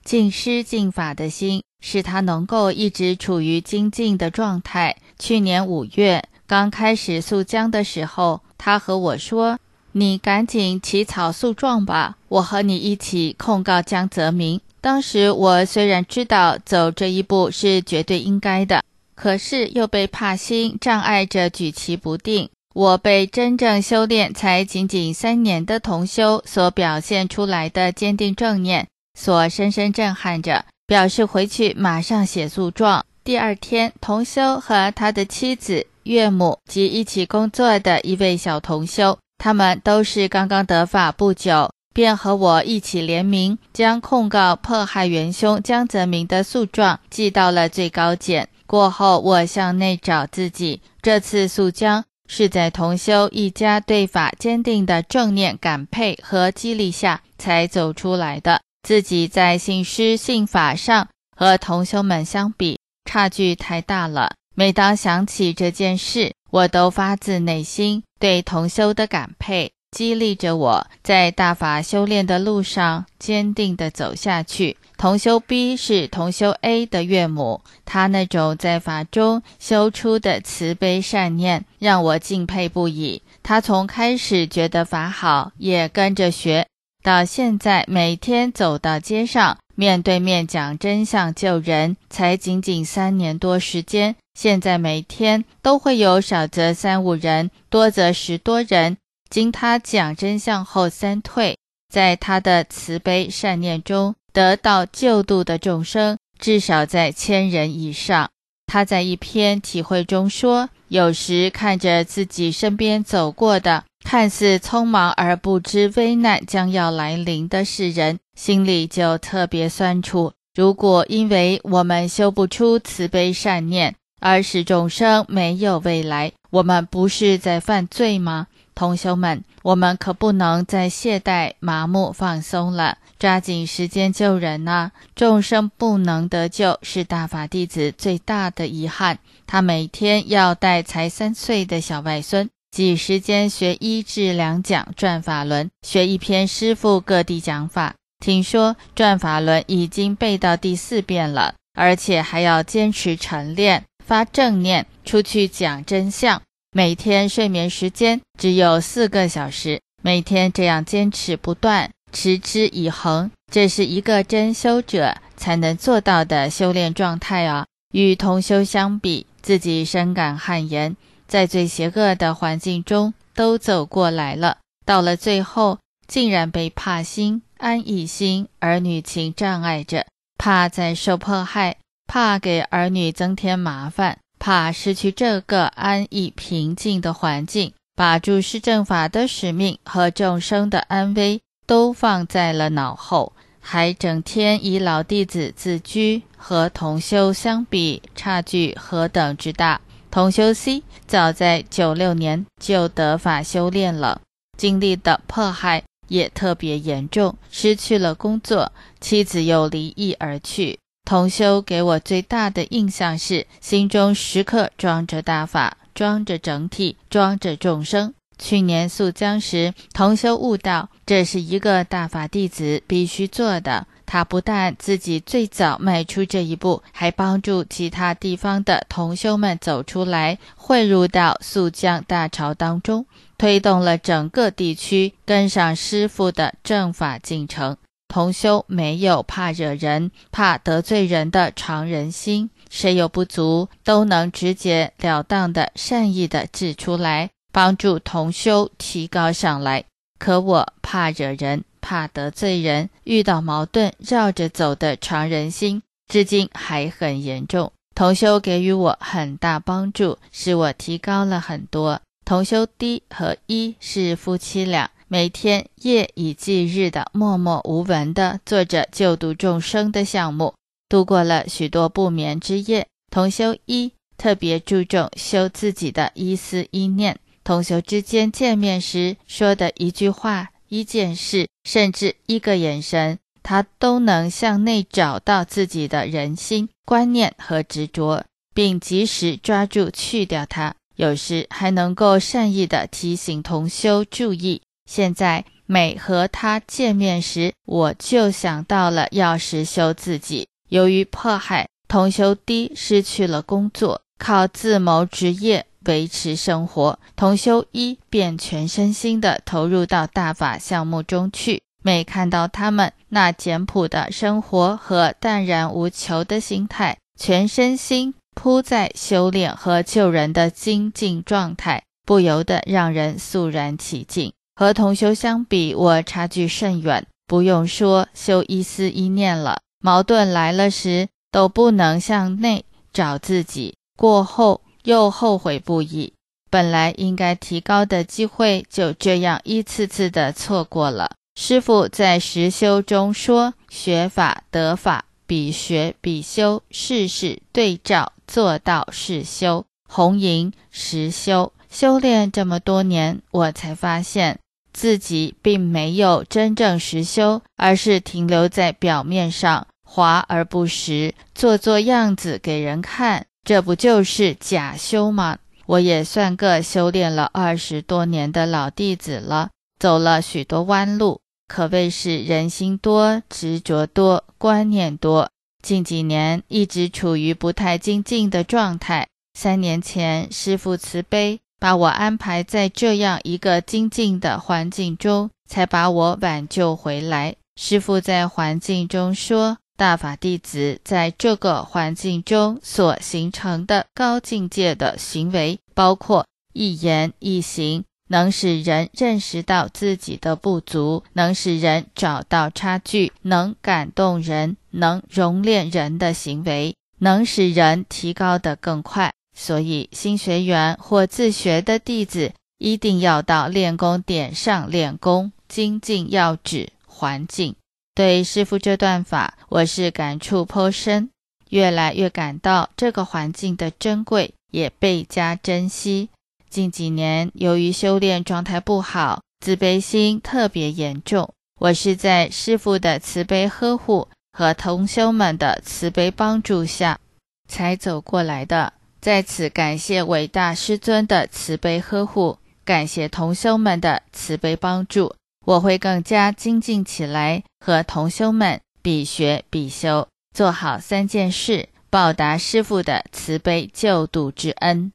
尽师尽法的心，使他能够一直处于精进的状态。去年5月刚开始诉姜的时候，他和我说，你赶紧起草诉状吧，我和你一起控告江泽民。当时我虽然知道走这一步是绝对应该的，可是又被怕心障碍着举棋不定。我被真正修炼才仅仅3年的同修所表现出来的坚定正念所深深震撼着，表示回去马上写诉状。第2天，同修和他的妻子、岳母及一起工作的一位小同修，他们都是刚刚得法不久，便和我一起联名，将控告迫害元凶江泽民的诉状寄到了最高检。过后我向内找自己，这次诉姜是在同修一家对法坚定的正念感佩和激励下才走出来的。自己在信师信法上和同修们相比，差距太大了。每当想起这件事，我都发自内心对同修的感佩，激励着我在大法修炼的路上坚定地走下去。同修 B 是同修 A 的岳母，她那种在法中修出的慈悲善念让我敬佩不已。她从开始觉得法好，也跟着学，到现在每天走到街上，面对面讲真相救人，才仅仅3年多时间。现在每天都会有少则3-5人，多则10多人经他讲真相后三退，在他的慈悲善念中得到救度的众生至少在1000人以上。他在一篇体会中说，有时看着自己身边走过的看似匆忙而不知危难将要来临的世人，心里就特别酸楚。如果因为我们修不出慈悲善念而使众生没有未来，我们不是在犯罪吗？同修们，我们可不能再懈怠麻木放松了，抓紧时间救人啊！众生不能得救是大法弟子最大的遗憾。他每天要带才3岁的小外孙挤时间学1至2讲转法轮，学一篇师父各地讲法。听说转法轮已经背到第4遍了，而且还要坚持晨练，发正念，出去讲真相。每天睡眠时间只有4个小时，每天这样坚持不断，持之以恒，这是一个真修者才能做到的修炼状态啊！与同修相比，自己深感汗颜，在最邪恶的环境中都走过来了，到了最后竟然被怕心、安逸心、儿女情障碍着，怕再受迫害，怕给儿女增添麻烦，怕失去这个安逸平静的环境，把注释正法的使命和众生的安危都放在了脑后，还整天以老弟子自居，和同修相比，差距何等之大。同修 C 早在96年就得法修炼了，经历的迫害也特别严重，失去了工作，妻子又离异而去。同修给我最大的印象是，心中时刻装着大法，装着整体，装着众生。去年溯江时，同修悟道，这是一个大法弟子必须做的。他不但自己最早迈出这一步，还帮助其他地方的同修们走出来，汇入到溯江大潮当中，推动了整个地区跟上师父的正法进程。同修没有怕惹人、怕得罪人的常人心，谁有不足都能直截了当的善意的指出来，帮助同修提高上来。可我怕惹人、怕得罪人，遇到矛盾绕着走的常人心至今还很严重。同修给予我很大帮助，使我提高了很多。同修 D 和 E 是夫妻俩，每天夜以继日的默默无闻地做着救度众生的项目，度过了许多不眠之夜。同修 E 特别注重修自己的一思一念，同修之间见面时说的一句话、一件事，甚至一个眼神，他都能向内找到自己的人心、观念和执着，并及时抓住去掉它。有时还能够善意地提醒同修注意。现在每和他见面时，我就想到了要实修自己。由于迫害，同修D失去了工作，靠自谋职业维持生活，同修一便全身心地投入到大法项目中去。每看到他们那简朴的生活和淡然无求的心态，全身心扑在修炼和救人的精进状态，不由得让人肃然起敬。和同修相比，我差距甚远，不用说修一思一念了，矛盾来了时都不能向内找自己，过后又后悔不已。本来应该提高的机会就这样一次次的错过了。师父在实修中说，学法得法，比学比修，事事对照，做到是修，红营实修。修炼这么多年，我才发现自己并没有真正实修，而是停留在表面上，华而不实，做样子给人看，这不就是假修吗？我也算个修炼了20多年的老弟子了，走了许多弯路，可谓是人心多，执着多，观念多。近几年一直处于不太精进的状态。3年前师父慈悲，把我安排在这样一个精进的环境中，才把我挽救回来。师父在环境中说，大法弟子在这个环境中所形成的高境界的行为，包括一言一行，能使人认识到自己的不足，能使人找到差距，能感动人，能熔炼人的行为，能使人提高得更快。所以新学员或自学的弟子一定要到练功点上练功，精进要指环境。对师父这段法，我是感触颇深，越来越感到这个环境的珍贵，也倍加珍惜。近几年由于修炼状态不好，自卑心特别严重，我是在师父的慈悲呵护和同修们的慈悲帮助下才走过来的。在此感谢伟大师尊的慈悲呵护，感谢同修们的慈悲帮助，我会更加精进起来，和同修们比学比修，做好3件事，报答师父的慈悲救度之恩。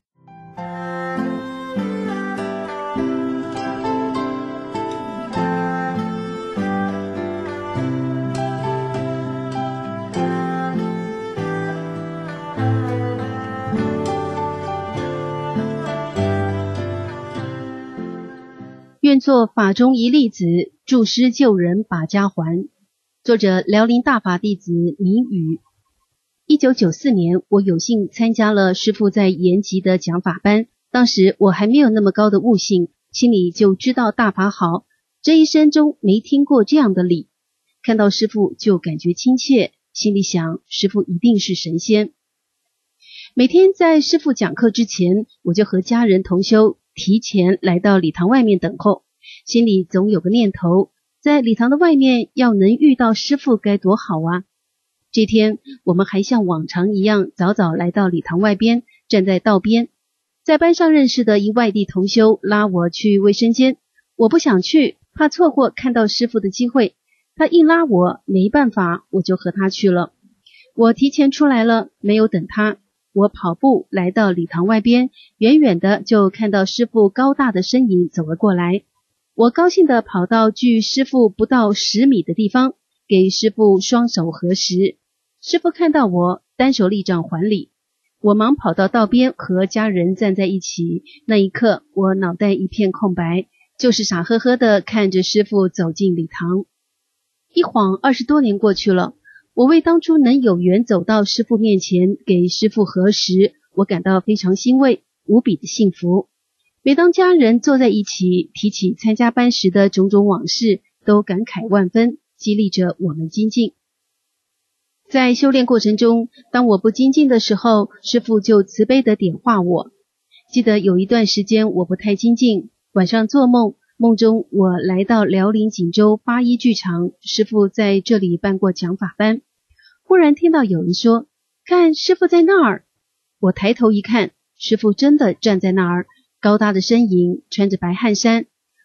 愿做法中一粒子，助师救人把家还。作者辽宁大法弟子明宇。1994年，我有幸参加了师父在延吉的讲法班，当时我还没有那么高的悟性，心里就知道大法好，这一生中没听过这样的理。看到师父就感觉亲切，心里想师父一定是神仙。每天在师父讲课之前，我就和家人同修提前来到礼堂外面等候，心里总有个念头，在礼堂的外面要能遇到师父该多好啊。这天我们还像往常一样早早来到礼堂外边，站在道边，在班上认识的一外地同修拉我去卫生间，我不想去，怕错过看到师父的机会，他硬拉我，没办法，我就和他去了。我提前出来了，没有等他，我跑步来到礼堂外边，远远的就看到师父高大的身影走了过来。我高兴地跑到距师父不到10米的地方，给师父双手合十。师父看到我，单手立掌还礼。我忙跑到道边和家人站在一起，那一刻我脑袋一片空白，就是傻呵呵地看着师父走进礼堂。一晃20多年过去了，我为当初能有缘走到师父面前给师父合十，我感到非常欣慰，无比的幸福。每当家人坐在一起提起参加班时的种种往事，都感慨万分，激励着我们精进。在修炼过程中，当我不精进的时候，师父就慈悲地点化我。记得有一段时间我不太精进，晚上做梦，梦中我来到辽宁锦州81剧场，师父在这里办过讲法班。忽然听到有人说，看师父在那儿。我抬头一看，师父真的站在那儿，高大的身影，穿着白汗衫。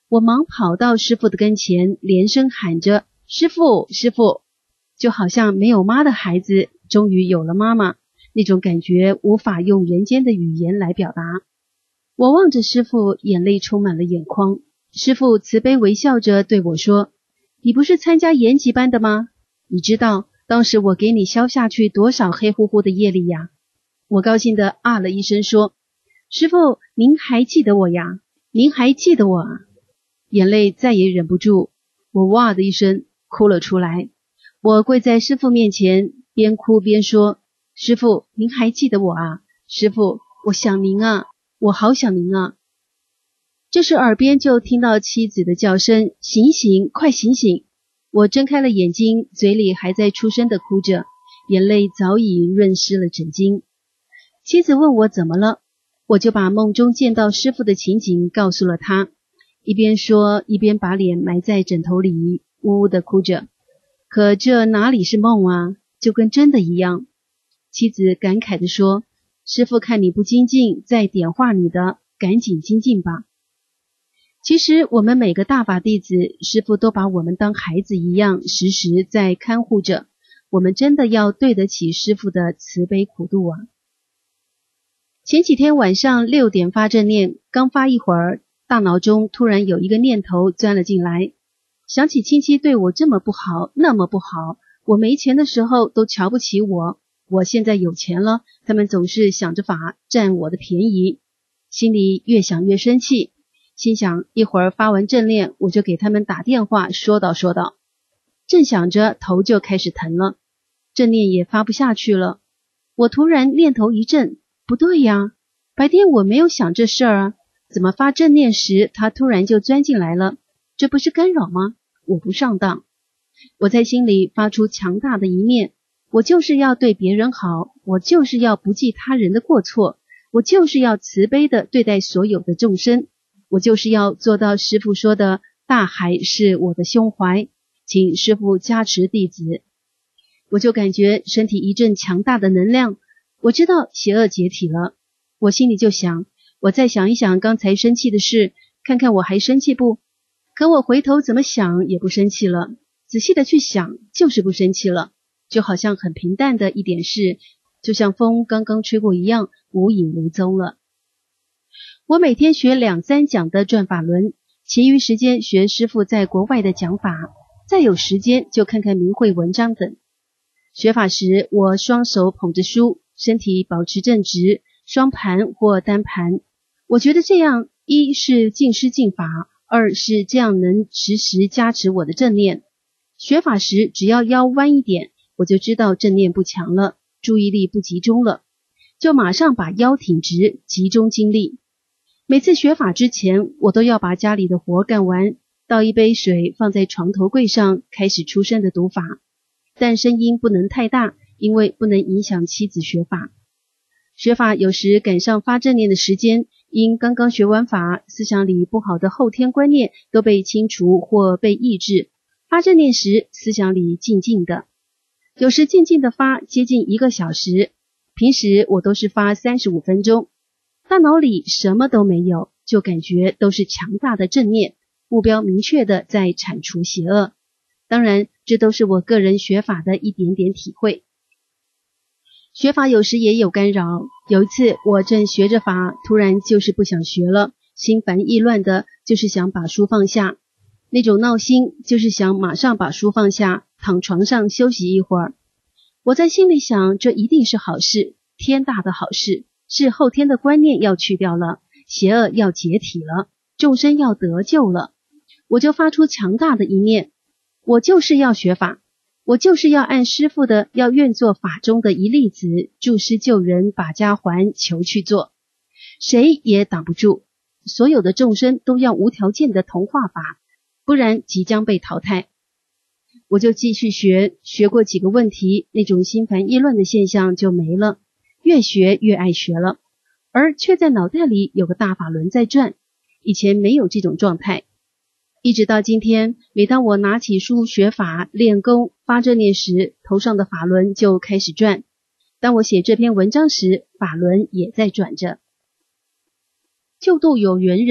我忙跑到师父的跟前，连声喊着师父师父，就好像没有妈的孩子终于有了妈妈，那种感觉无法用人间的语言来表达。我望着师父，眼泪充满了眼眶。师父慈悲微笑着对我说，你不是参加研级班的吗？你知道当时我给你消下去多少黑乎乎的业力呀？我高兴地啊了一声说，师父，您还记得我呀？您还记得我啊？眼泪再也忍不住，我哇的一声哭了出来。我跪在师父面前，边哭边说，师父，您还记得我啊？师父，我想您啊，我好想您啊。这时耳边就听到妻子的叫声，醒醒，快醒醒。我睁开了眼睛，嘴里还在出声的哭着，眼泪早已润湿了枕巾。妻子问我怎么了，我就把梦中见到师父的情景告诉了他，一边说一边把脸埋在枕头里，呜呜地哭着。可这哪里是梦啊，就跟真的一样。妻子感慨地说，师父看你不精进，在点化你的，赶紧精进吧。其实我们每个大法弟子，师父都把我们当孩子一样，时时在看护着，我们真的要对得起师父的慈悲苦度啊。前几天晚上6点发正念，刚发一会儿，大脑中突然有一个念头钻了进来，想起亲戚对我这么不好，那么不好，我没钱的时候都瞧不起我，我现在有钱了，他们总是想着法占我的便宜，心里越想越生气，心想一会儿发完正念，我就给他们打电话说道。正想着，头就开始疼了，正念也发不下去了。我突然念头一震，不对呀，白天我没有想这事儿啊，怎么发正念时他突然就钻进来了？这不是干扰吗？我不上当。我在心里发出强大的一念，我就是要对别人好，我就是要不计他人的过错，我就是要慈悲地对待所有的众生，我就是要做到师父说的大海是我的胸怀，请师父加持弟子。我就感觉身体一阵强大的能量，我知道邪恶解体了。我心里就想，我再想一想刚才生气的事，看看我还生气不？可我回头怎么想也不生气了，仔细的去想就是不生气了，就好像很平淡的一点事，就像风刚刚吹过一样，无影无踪了。我每天学2、3讲的转法轮，其余时间学师父在国外的讲法，再有时间就看看明慧文章等。学法时，我双手捧着书，身体保持正直，双盘或单盘。我觉得这样，一是敬师敬法，二是这样能时时加持我的正念。学法时只要腰弯一点，我就知道正念不强了，注意力不集中了，就马上把腰挺直，集中精力。每次学法之前，我都要把家里的活干完，倒一杯水放在床头柜上，开始出声的读法，但声音不能太大，因为不能影响妻子学法。学法有时赶上发正念的时间，因刚刚学完法，思想里不好的后天观念都被清除或被抑制，发正念时思想里静静的，有时静静的发接近1个小时，平时我都是发35分钟，大脑里什么都没有，就感觉都是强大的正念，目标明确的在铲除邪恶。当然，这都是我个人学法的一点点体会。学法有时也有干扰，有一次我正学着法，突然就是不想学了，心烦意乱的，就是想把书放下。那种闹心，就是想马上把书放下，躺床上休息一会儿。我在心里想，这一定是好事，天大的好事，是后天的观念要去掉了，邪恶要解体了，众生要得救了。我就发出强大的一念，我就是要学法，我就是要按师父的要愿做法中的一粒子，助师救人，把家还，求去做，谁也挡不住，所有的众生都要无条件的同化法，不然即将被淘汰。我就继续学过几个问题，那种心烦意乱的现象就没了，越学越爱学了，而却在脑袋里有个大法轮在转，以前没有这种状态。一直到今天，每当我拿起书学法、练功、发正念时，头上的法轮就开始转。当我写这篇文章时，法轮也在转着。救度有缘人，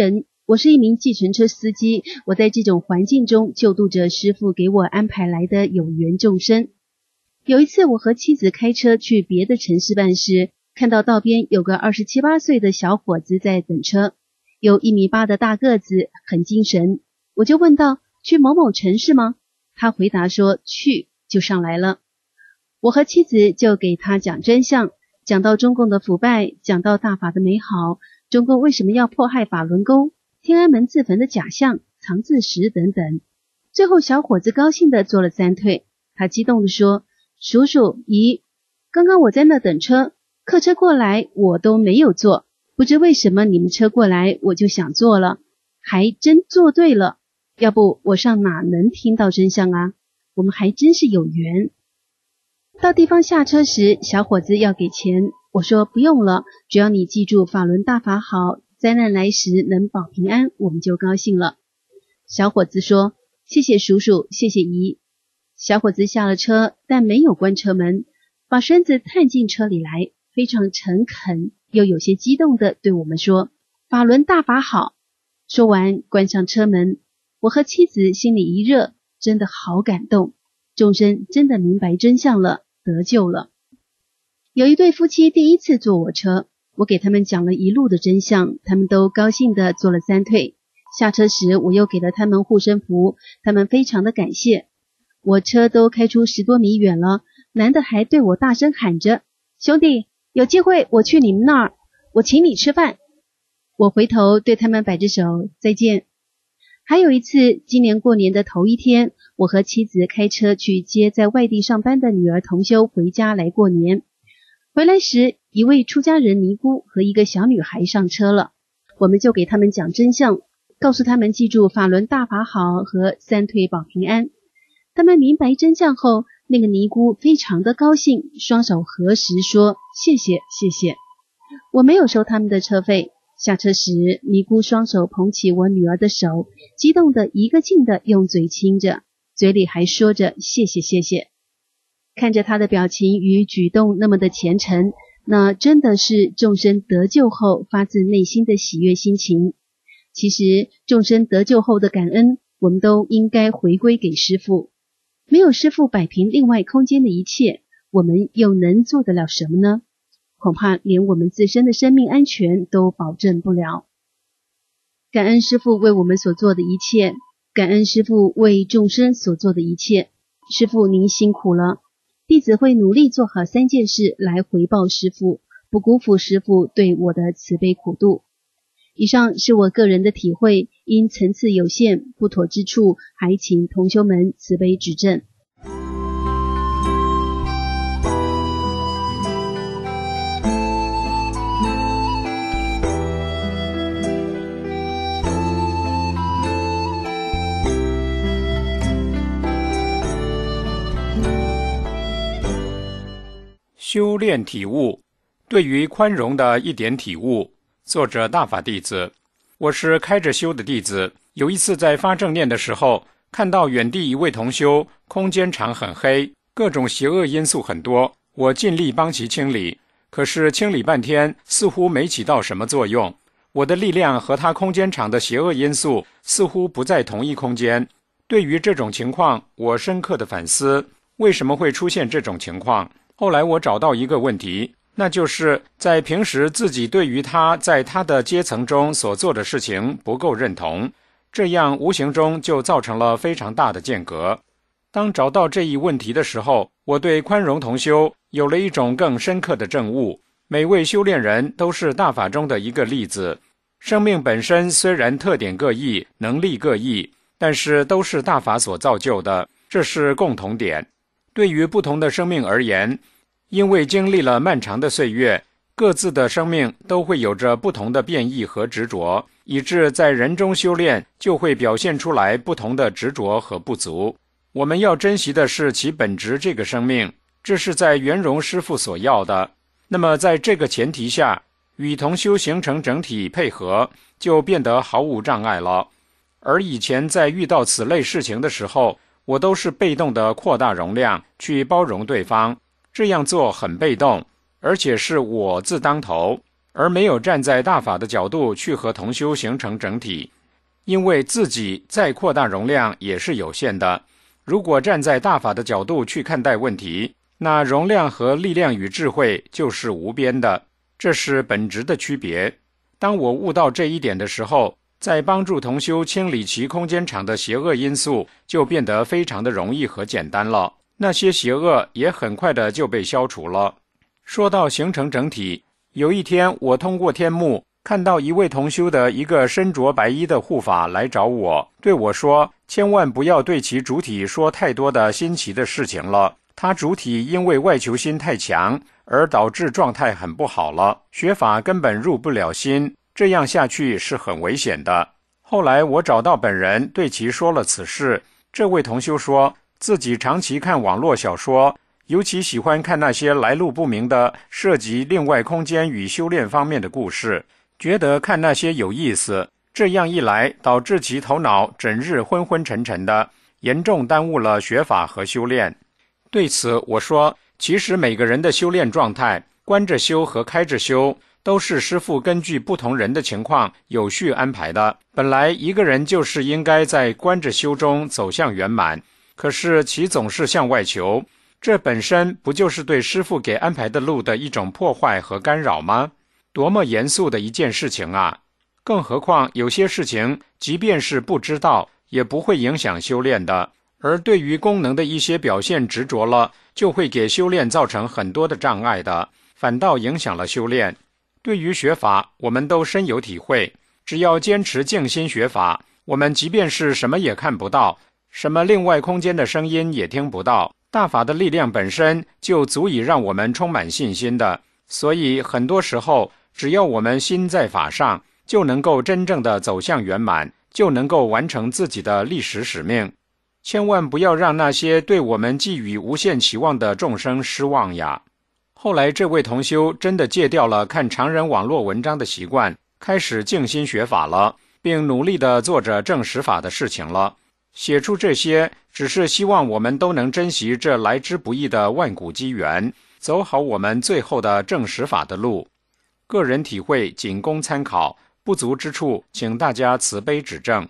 我是一名计程车司机，我在这种环境中救度着师父给我安排来的有缘众生。有一次我和妻子开车去别的城市办事，看到道边有个27、8岁的小伙子在等车，有1.8米的大个子，很精神。我就问道，去某某城市吗？他回答说去，就上来了。我和妻子就给他讲真相，讲到中共的腐败，讲到大法的美好，中共为什么要迫害法轮功，天安门自焚的假象，藏字石等等。最后小伙子高兴地做了3退，他激动地说，叔叔姨，刚刚我在那等车，客车过来我都没有坐，不知为什么你们车过来我就想坐了，还真坐对了，要不我上哪能听到真相啊？我们还真是有缘。到地方下车时，小伙子要给钱，我说不用了，只要你记住法轮大法好，灾难来时能保平安，我们就高兴了。小伙子说，谢谢叔叔，谢谢姨。小伙子下了车，但没有关车门，把身子探进车里来，非常诚恳又有些激动地对我们说，法轮大法好。说完关上车门，我和妻子心里一热，真的好感动，众生真的明白真相了，得救了。有一对夫妻第一次坐我车，我给他们讲了一路的真相，他们都高兴地做了3退。下车时我又给了他们护身符，他们非常的感谢。我车都开出10多米远了，男的还对我大声喊着，兄弟，有机会我去你们那儿，我请你吃饭。我回头对他们摆着手，再见。还有一次，今年过年的头一天，我和妻子开车去接在外地上班的女儿同修回家来过年。回来时，一位出家人尼姑和一个小女孩上车了，我们就给他们讲真相，告诉他们记住法轮大法好和3退保平安。他们明白真相后，那个尼姑非常的高兴，双手合十说谢谢谢谢。我没有收他们的车费。下车时，尼姑双手捧起我女儿的手，激动的一个劲的用嘴亲着，嘴里还说着谢谢谢谢。看着她的表情与举动那么的虔诚，那真的是众生得救后发自内心的喜悦心情。其实众生得救后的感恩，我们都应该回归给师父。没有师父摆平另外空间的一切，我们又能做得了什么呢？恐怕连我们自身的生命安全都保证不了。感恩师父为我们所做的一切，感恩师父为众生所做的一切。师父您辛苦了，弟子会努力做好3件事来回报师父，不辜负师父对我的慈悲苦度。以上是我个人的体会，因层次有限，不妥之处还请同修们慈悲指正。 修炼体悟，对于宽容的一点体悟。作者大法弟子，我是开着修的弟子。有一次在发正念的时候，看到远地一位同修，空间场很黑，各种邪恶因素很多，我尽力帮其清理，可是清理半天似乎没起到什么作用。我的力量和他空间场的邪恶因素似乎不在同一空间。对于这种情况，我深刻的反思，为什么会出现这种情况？后来我找到一个问题，那就是在平时自己对于他在他的阶层中所做的事情不够认同，这样无形中就造成了非常大的间隔。当找到这一问题的时候，我对宽容同修有了一种更深刻的证悟。每位修炼人都是大法中的一个例子，生命本身虽然特点各异，能力各异，但是都是大法所造就的，这是共同点。对于不同的生命而言，因为经历了漫长的岁月，各自的生命都会有着不同的变异和执着，以致在人中修炼就会表现出来不同的执着和不足。我们要珍惜的是其本质这个生命，这是在圆融师父所要的。那么在这个前提下，与同修形成整体配合，就变得毫无障碍了。而以前在遇到此类事情的时候，我都是被动的扩大容量去包容对方，这样做很被动，而且是我字当头，而没有站在大法的角度去和同修形成整体。 因为自己再扩大容量也是有限的。如果站在大法的角度去看待问题，那容量和力量与智慧就是无边的，这是本质的区别。当我悟到这一点的时候，在帮助同修清理其空间场的邪恶因素就变得非常的容易和简单了，那些邪恶也很快的就被消除了。说到形成整体，有一天我通过天幕看到一位同修的一个身着白衣的护法来找我，对我说，千万不要对其主体说太多的新奇的事情了，他主体因为外求心太强而导致状态很不好了，学法根本入不了心，这样下去是很危险的。后来我找到本人对其说了此事，这位同修说自己长期看网络小说，尤其喜欢看那些来路不明的涉及另外空间与修炼方面的故事，觉得看那些有意思，这样一来导致其头脑整日昏昏沉沉的，严重耽误了学法和修炼。对此我说，其实每个人的修炼状态，关着修和开着修，都是师父根据不同人的情况有序安排的。本来一个人就是应该在关着修中走向圆满，可是其总是向外求，这本身不就是对师父给安排的路的一种破坏和干扰吗？多么严肃的一件事情啊！更何况有些事情即便是不知道也不会影响修炼的，而对于功能的一些表现执着了，就会给修炼造成很多的障碍的，反倒影响了修炼。对于学法我们都深有体会，只要坚持静心学法，我们即便是什么也看不到，什么另外空间的声音也听不到，大法的力量本身就足以让我们充满信心的。所以很多时候只要我们心在法上，就能够真正的走向圆满，就能够完成自己的历史使命。千万不要让那些对我们寄予无限期望的众生失望呀。后来这位同修真的戒掉了看常人网络文章的习惯，开始静心学法了，并努力地做着证实法的事情了。写出这些只是希望我们都能珍惜这来之不易的万古机缘，走好我们最后的证实法的路。个人体会仅供参考，不足之处请大家慈悲指正。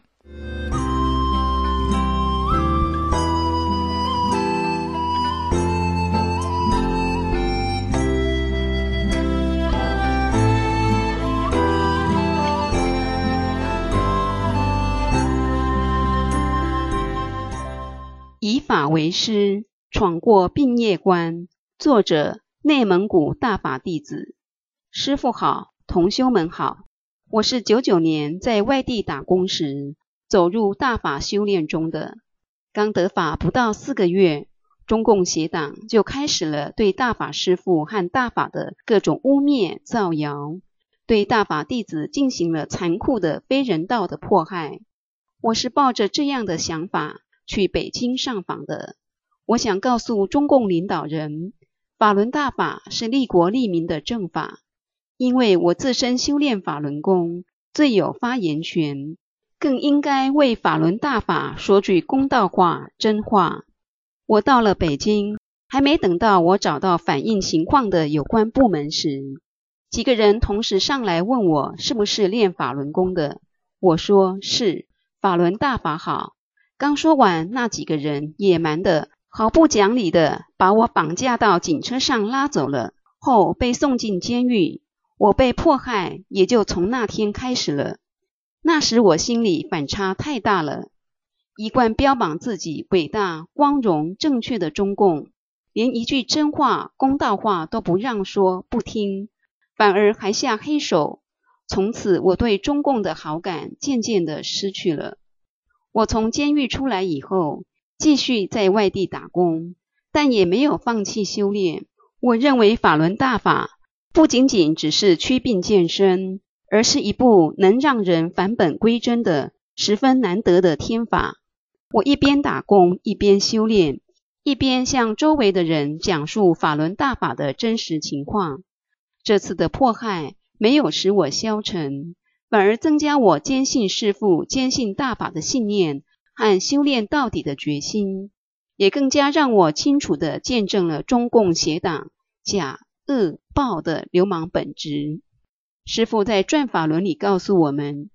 以法为师，闯过并业关。作者：内蒙古大法弟子。师父好，同修们好。我是99年在外地打工时走入大法修炼中的。刚得法不到4个月，中共邪党就开始了对大法师父和大法的各种污蔑造谣，对大法弟子进行了残酷的非人道的迫害。我是抱着这样的想法去北京上访的。我想告诉中共领导人，法轮大法是利国利民的正法，因为我自身修炼法轮功，最有发言权，更应该为法轮大法说句公道话、真话。我到了北京，还没等到我找到反映情况的有关部门时，几个人同时上来问我是不是练法轮功的。我说是，法轮大法好。刚说完，那几个人野蛮的、毫不讲理的把我绑架到警车上拉走了，后被送进监狱。我被迫害也就从那天开始了。那时我心里反差太大了，一贯标榜自己伟大、光荣、正确的中共，连一句真话、公道话都不让说、不听，反而还下黑手。从此我对中共的好感渐渐地失去了。我从监狱出来以后，继续在外地打工，但也没有放弃修炼。我认为法轮大法不仅仅只是祛病健身，而是一部能让人返本归真的十分难得的天法。我一边打工，一边修炼，一边向周围的人讲述法轮大法的真实情况。这次的迫害没有使我消沉，反而增加我坚信师父、坚信大法的信念和修炼到底的决心，也更加让我清楚地见证了中共邪党假恶暴的流氓本质。师父在转法轮里告诉我们，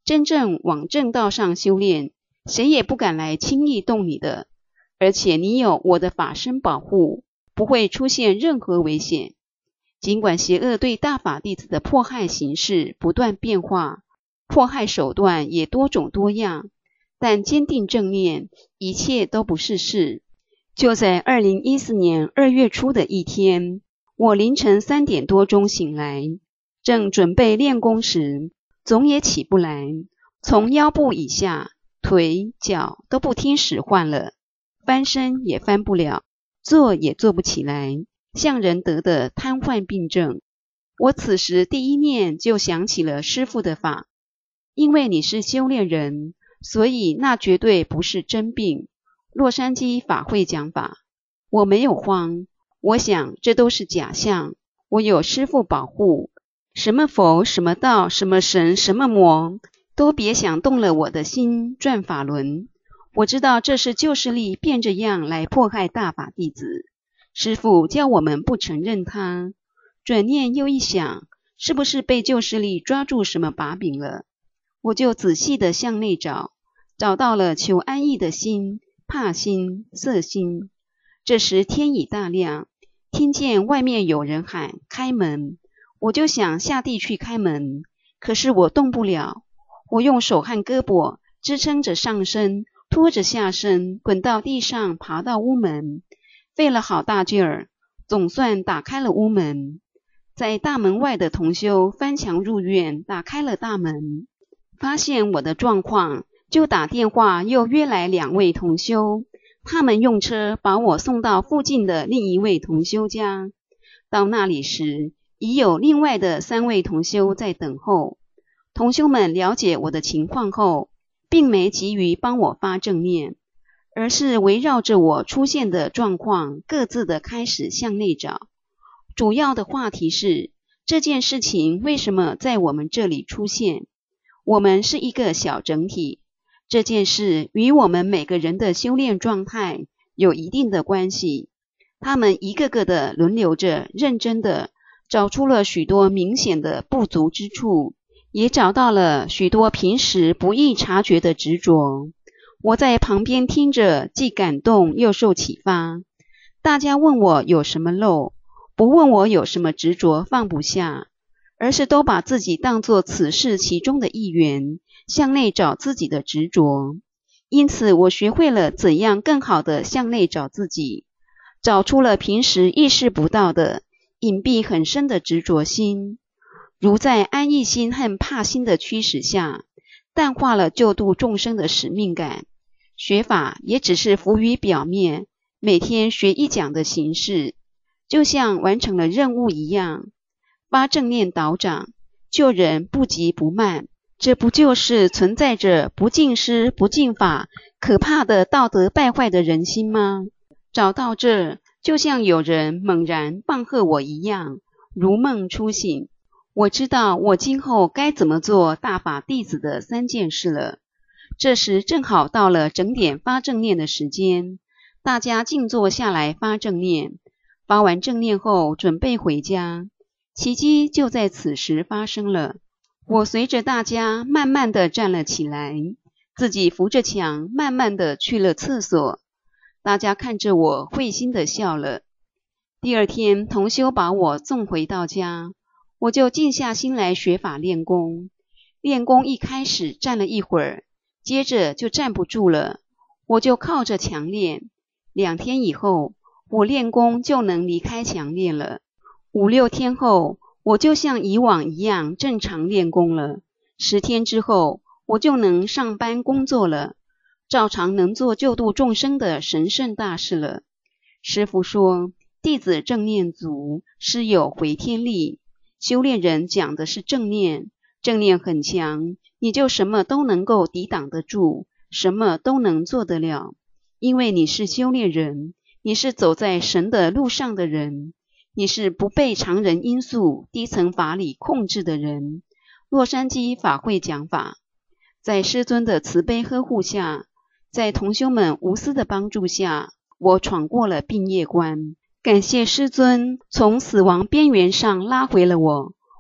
真正往正道上修炼，谁也不敢来轻易动你的，而且你有我的法身保护，不会出现任何危险。尽管邪恶对大法弟子的迫害形式不断变化，迫害手段也多种多样，但坚定正念，一切都不是事。就在2014年2月初的一天，我凌晨3点多钟醒来，正准备练功时，总也起不来，从腰部以下，腿脚都不听使唤了，翻身也翻不了，坐也坐不起来，像人得的瘫痪病症。我此时第一念就想起了师父的法，因为你是修炼人，所以那绝对不是真病。洛杉矶法会讲法，我没有慌，我想这都是假象，我有师父保护，什么佛什么道什么神什么魔都别想动了我的心转法轮。我知道这是旧势力变着样来迫害大法弟子，师父叫我们不承认他。转念又一想，是不是被旧势力抓住什么把柄了？我就仔细地向内找，找到了求安逸的心、怕心、色心。这时天已大亮，听见外面有人喊开门，我就想下地去开门，可是我动不了。我用手和胳膊支撑着上身，拖着下身，滚到地上，爬到屋门，费了好大劲儿，总算打开了屋门。在大门外的同修翻墙入院，打开了大门，发现我的状况，就打电话又约来2位同修，他们用车把我送到附近的另一位同修家。到那里时，已有另外的3位同修在等候。同修们了解我的情况后，并没急于帮我发正念，而是围绕着我出现的状况，各自的开始向内找。主要的话题是，这件事情为什么在我们这里出现？我们是一个小整体，这件事与我们每个人的修炼状态有一定的关系。他们一个个的轮流着认真的找出了许多明显的不足之处，也找到了许多平时不易察觉的执着。我在旁边听着，既感动又受启发。大家问我有什么漏，不问我有什么执着放不下，而是都把自己当作此事其中的一员，向内找自己的执着。因此我学会了怎样更好地向内找自己，找出了平时意识不到的隐蔽很深的执着心，如在安逸心和怕心的驱使下，淡化了救度众生的使命感。学法也只是浮于表面，每天学一讲的形式，就像完成了任务一样。发正念导掌，救人不急不慢，这不就是存在着不敬师不敬法可怕的道德败坏的人心吗？找到这，就像有人猛然棒喝我一样，如梦初醒。我知道我今后该怎么做大法弟子的3件事了。这时正好到了整点发正念的时间，大家静坐下来发正念。发完正念后准备回家，奇迹就在此时发生了。我随着大家慢慢地站了起来，自己扶着墙慢慢地去了厕所。大家看着我会心地笑了。第二天同修把我送回到家，我就静下心来学法练功。练功一开始站了一会儿，接着就站不住了，我就靠着墙练。2天以后，我练功就能离开墙练了。5、6天后，我就像以往一样正常练功了。10天之后，我就能上班工作了，照常能做救度众生的神圣大事了。师父说，弟子正念足，师有回天力。修炼人讲的是正念，正念很强，你就什么都能够抵挡得住，什么都能做得了。因为你是修炼人，你是走在神的路上的人，你是不被常人因素、低层法理控制的人。洛杉矶法会讲法，在师尊的慈悲呵护下，在同修们无私的帮助下，我闯过了病业关。感谢师尊从死亡边缘上拉回了我，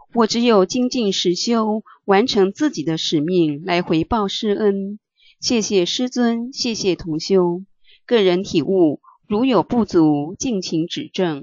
我只有精进实修，完成自己的使命来回报师恩。谢谢师尊，谢谢同修。个人体悟，如有不足，敬请指正。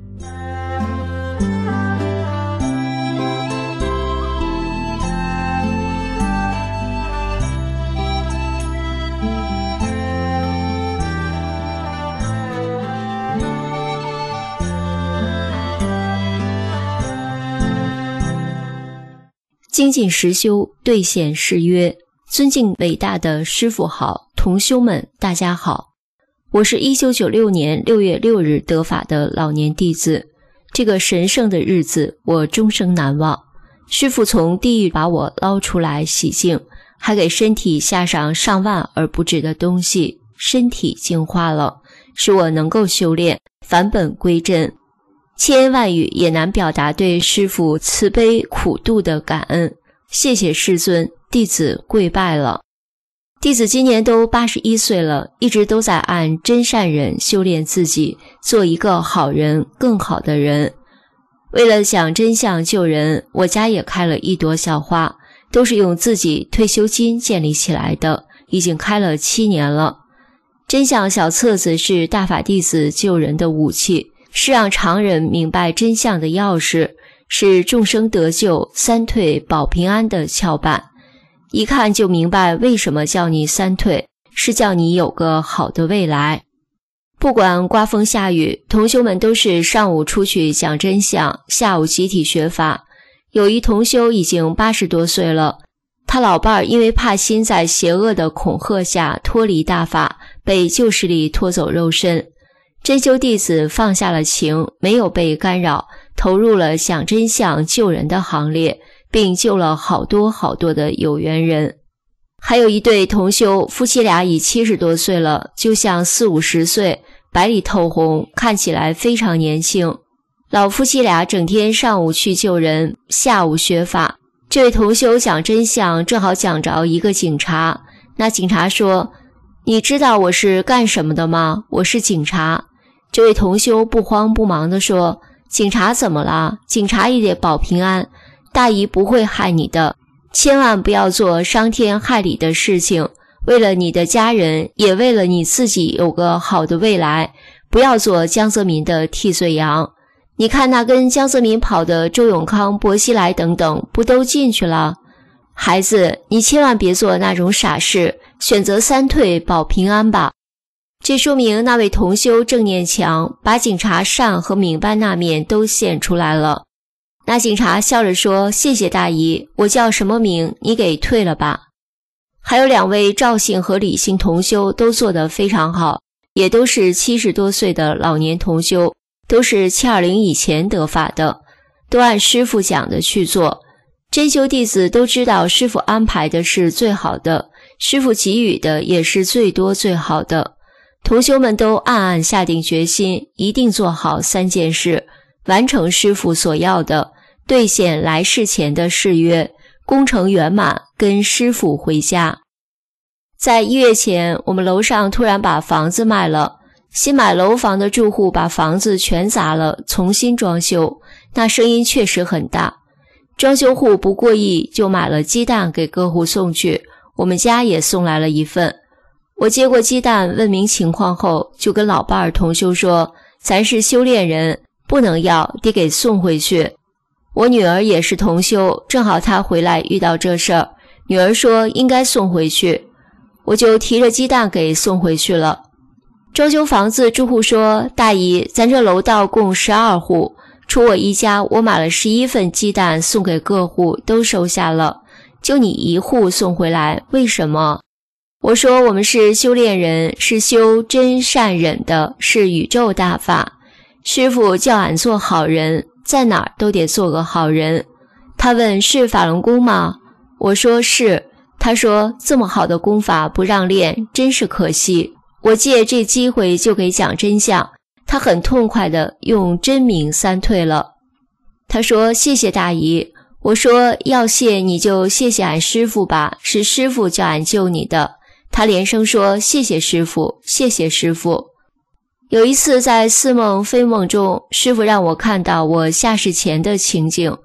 精进实修，兑现誓约，尊敬伟大的师父好，同修们大家好。我是1996年6月6日得法的老年弟子，这个神圣的日子我终生难忘。师父从地狱把我捞出来洗净，还给身体下上上万而不止的东西，身体净化了，使我能够修炼，返本归真。千言万语也难表达对师父慈悲苦度的感恩，谢谢师尊，弟子跪拜了。弟子今年都81岁了，一直都在按真善忍修炼自己，做一个好人，更好的人。为了讲真相救人，我家也开了一朵小花，都是用自己退休金建立起来的，已经开了7年了。真相小册子是大法弟子救人的武器，是让常人明白真相的钥匙，是众生得救、三退保平安的窍板。一看就明白为什么叫你三退，是叫你有个好的未来。不管刮风下雨，同修们都是上午出去讲真相，下午集体学法。有一同修已经80多岁了，他老伴儿因为怕心在邪恶的恐吓下脱离大法，被旧势力拖走肉身。真修弟子放下了情，没有被干扰，投入了讲真相救人的行列，并救了好多好多的有缘人。还有一对同修，夫妻俩已70多岁了，就像40、50岁，白里透红，看起来非常年轻。老夫妻俩整天上午去救人，下午学法。这位同修讲真相，正好讲着一个警察。那警察说：“你知道我是干什么的吗？我是警察。”这位同修不慌不忙地说：“警察怎么了？警察也得保平安，大姨不会害你的，千万不要做伤天害理的事情，为了你的家人，也为了你自己有个好的未来，不要做江泽民的替罪羊。你看那跟江泽民跑的周永康、薄熙来等等，不都进去了？孩子，你千万别做那种傻事，选择三退保平安吧。”这说明那位同修正念强，把警察善和明白那面都显出来了。那警察笑着说：“谢谢大姨，我叫什么名，你给退了吧。”还有2位赵姓和李姓同修都做得非常好，也都是70多岁的老年同修，都是720以前得法的，都按师父讲的去做。真修弟子都知道师父安排的是最好的，师父给予的也是最多最好的。同修们都暗暗下定决心，一定做好3件事，完成师父所要的，兑现来世前的誓约，功成圆满，跟师父回家。在1月前，我们楼上突然把房子卖了，新买楼房的住户把房子全砸了，重新装修，那声音确实很大。装修户不过意，就买了鸡蛋给各户送去，我们家也送来了1份。我接过鸡蛋问明情况后，就跟老伴儿同修说：“咱是修炼人，不能要，得给送回去。”我女儿也是同修，正好她回来遇到这事儿，女儿说应该送回去，我就提着鸡蛋给送回去了。装修房子住户说：“大姨，咱这楼道共12户，除我一家，我买了11份鸡蛋送给各户，都收下了，就你1户送回来，为什么？”我说：“我们是修炼人，是修真善忍的，是宇宙大法。师父叫俺做好人，在哪儿都得做个好人。”他问：“是法轮功吗？”我说：“是。”他说：“这么好的功法不让练，真是可惜。”我借这机会就给讲真相，他很痛快地用真名3退了。他说：“谢谢大姨。”我说：“要谢你就谢谢俺师父吧，是师父叫俺救你的。”他连声说：“谢谢师父，谢谢师父。”有一次在似梦非梦中，师父让我看到我下世前的情景。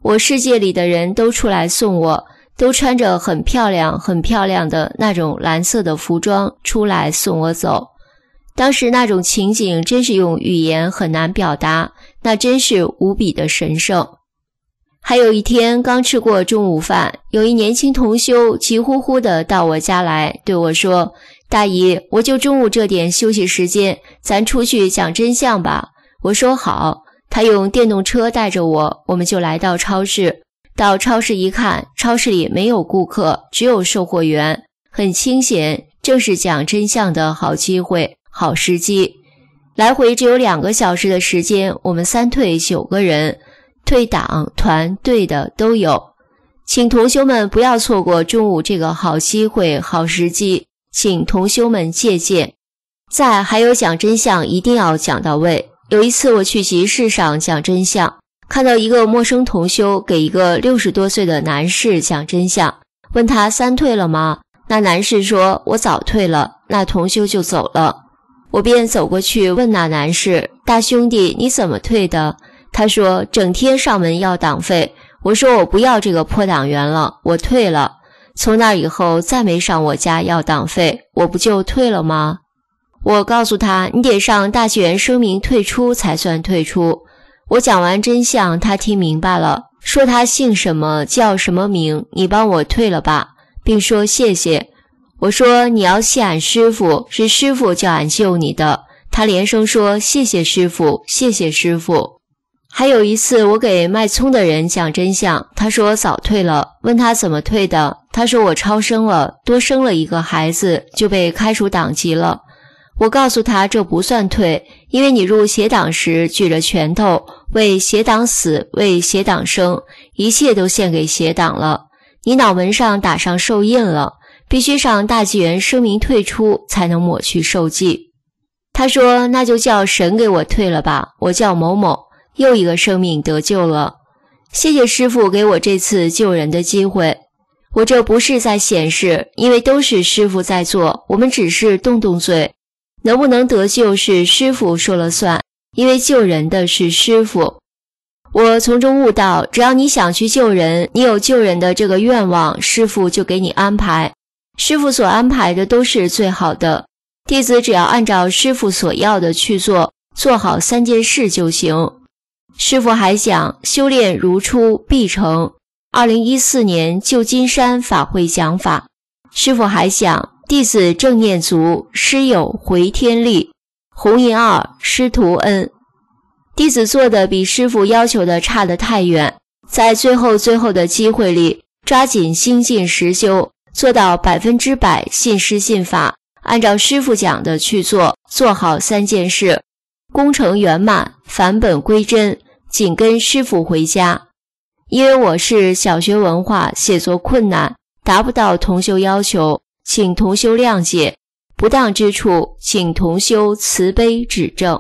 我世界里的人都出来送我，都穿着很漂亮很漂亮的那种蓝色的服装出来送我走。当时那种情景真是用语言很难表达，那真是无比的神圣。还有一天刚吃过中午饭，有一年轻同修急呼呼地到我家来对我说，大姨，我就中午这点休息时间，咱出去讲真相吧。我说好，他用电动车带着我们就来到超市。到超市一看，超市里没有顾客，只有售货员，很清闲，正是讲真相的好机会好时机。来回只有2个小时的时间，我们3退9个人，退党团队的都有。请同修们不要错过中午这个好机会好时机，请同修们借鉴。再还有讲真相一定要讲到位。有一次我去集市上讲真相，看到一个陌生同修给一个60多岁的男士讲真相，问他3退了吗？那男士说我早退了，那同修就走了。我便走过去问那男士，大兄弟你怎么退的？他说整天上门要党费。我说我不要这个破党员了，我退了。从那以后再没上我家要党费，我不就退了吗？我告诉他，你得上大纪元声明退出才算退出。我讲完真相，他听明白了，说他姓什么叫什么名，你帮我退了吧，并说谢谢。我说你要谢俺师父，是师父叫俺救你的。他连声说谢谢师父，谢谢师父。还有一次我给卖葱的人讲真相，他说早退了，问他怎么退的，他说我超生了，多生了一个孩子，就被开除党籍了。我告诉他这不算退，因为你入邪党时举着拳头，为邪党死，为邪党生，一切都献给邪党了。你脑门上打上寿印了，必须上大纪元声明退出才能抹去寿记。他说那就叫神给我退了吧，我叫某某，又一个生命得救了。谢谢师父给我这次救人的机会。我这不是在显示，因为都是师父在做，我们只是动动嘴。能不能得救是师父说了算，因为救人的是师父。我从中悟到，只要你想去救人，你有救人的这个愿望，师父就给你安排。师父所安排的都是最好的，弟子只要按照师父所要的去做，做好3件事就行。师父还讲，修炼如初必成。2014年旧金山法会讲法，师父还讲，弟子正念足，师有回天力，红银2，师徒恩。弟子做的比师父要求的差得太远，在最后的机会里，抓紧精进实修，做到100%信师信法，按照师父讲的去做，做好3件事，功成圆满，返本归真，紧跟师父回家。因为我是小学文化，写作困难，达不到同修要求，请同修谅解，不当之处，请同修慈悲指正。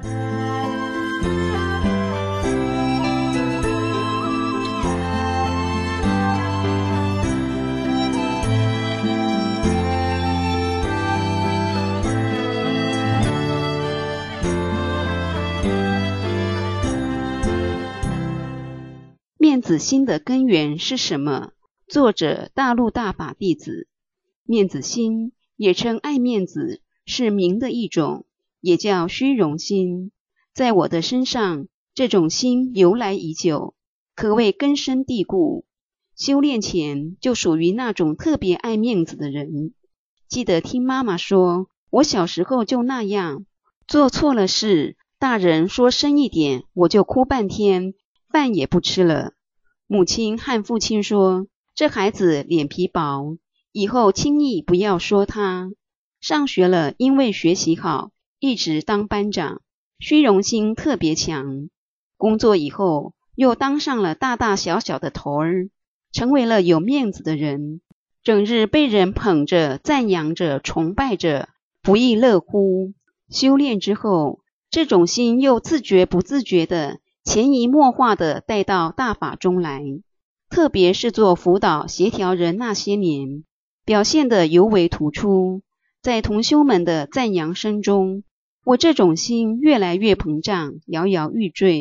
面子心的根源是什么？作者大陆大法弟子。面子心也称爱面子，是名的一种，也叫虚荣心。在我的身上，这种心由来已久，可谓根深蒂固。修炼前就属于那种特别爱面子的人。记得听妈妈说，我小时候就那样，做错了事，大人说深一点，我就哭半天，饭也不吃了。母亲和父亲说，这孩子脸皮薄，以后轻易不要说他。上学了，因为学习好，一直当班长，虚荣心特别强。工作以后，又当上了大大小小的头儿，成为了有面子的人，整日被人捧着、赞扬着、崇拜着，不亦乐乎。修炼之后，这种心又自觉不自觉的潜移默化地带到大法中来，特别是做辅导协调人那些年，表现得尤为突出。在同修们的赞扬声中，我这种心越来越膨胀，摇摇欲坠。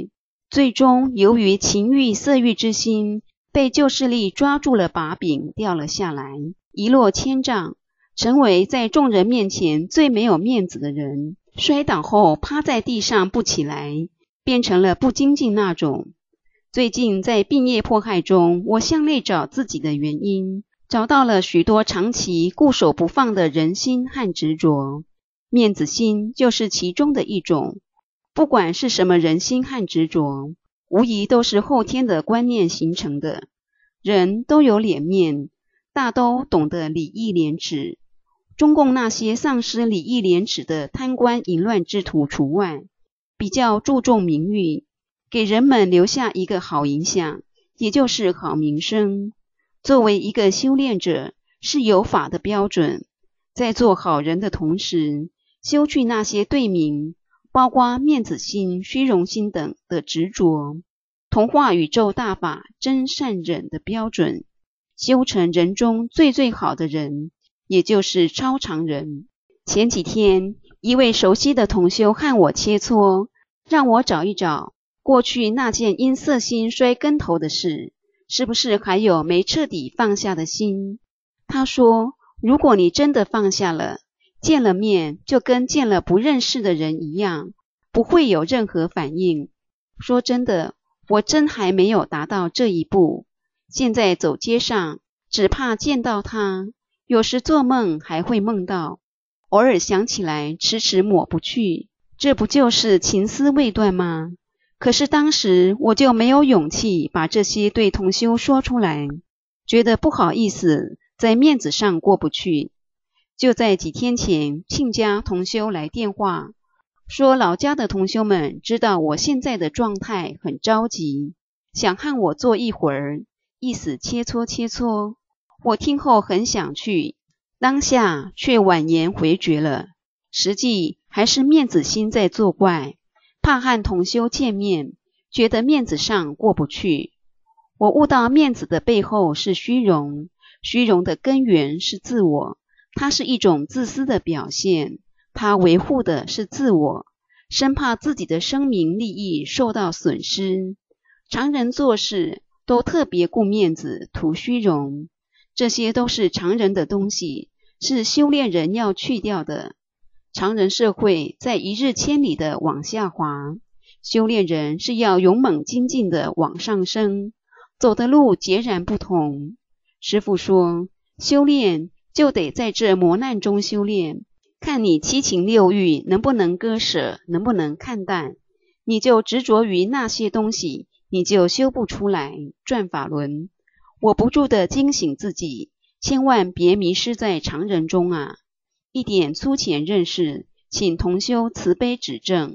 最终由于情欲色欲之心被旧势力抓住了把柄，掉了下来，一落千丈，成为在众人面前最没有面子的人，摔倒后趴在地上不起来，变成了不精进那种。最近在病业迫害中，我向内找自己的原因，找到了许多长期固守不放的人心和执着，面子心就是其中的一种。不管是什么人心和执着，无疑都是后天的观念形成的。人都有脸面，大都懂得礼义廉耻，中共那些丧失礼义廉耻的贪官淫乱之徒除外，比较注重名誉，给人们留下一个好影响，也就是好名声。作为一个修炼者，是有法的标准，在做好人的同时，修去那些对名，包括面子心、虚荣心等的执着，同化宇宙大法真善忍的标准，修成人中最好的人，也就是超常人。前几天，一位熟悉的同修和我切磋，让我找一找过去那件因色心摔跟头的事，是不是还有没彻底放下的心？他说，如果你真的放下了，见了面就跟见了不认识的人一样，不会有任何反应。说真的，我真还没有达到这一步。现在走街上，只怕见到他，有时做梦还会梦到，偶尔想起来迟迟抹不去，这不就是情丝未断吗？可是当时我就没有勇气把这些对同修说出来，觉得不好意思，在面子上过不去。就在几天前，亲家同修来电话，说老家的同修们知道我现在的状态很着急，想和我坐一会儿，意思切磋切磋。我听后很想去，当下却婉言回绝了。实际还是面子心在作怪，怕和同修见面，觉得面子上过不去。我悟到面子的背后是虚荣，虚荣的根源是自我，它是一种自私的表现，它维护的是自我，生怕自己的生命利益受到损失。常人做事都特别顾面子，图虚荣，这些都是常人的东西，是修炼人要去掉的。常人社会在一日千里的往下滑，修炼人是要勇猛精进的往上升，走的路截然不同。师父说，修炼就得在这磨难中修炼，看你七情六欲能不能割舍，能不能看淡。你就执着于那些东西，你就修不出来，转法轮。我不住地惊醒自己，千万别迷失在常人中啊！一点粗浅认识，请同修慈悲指正。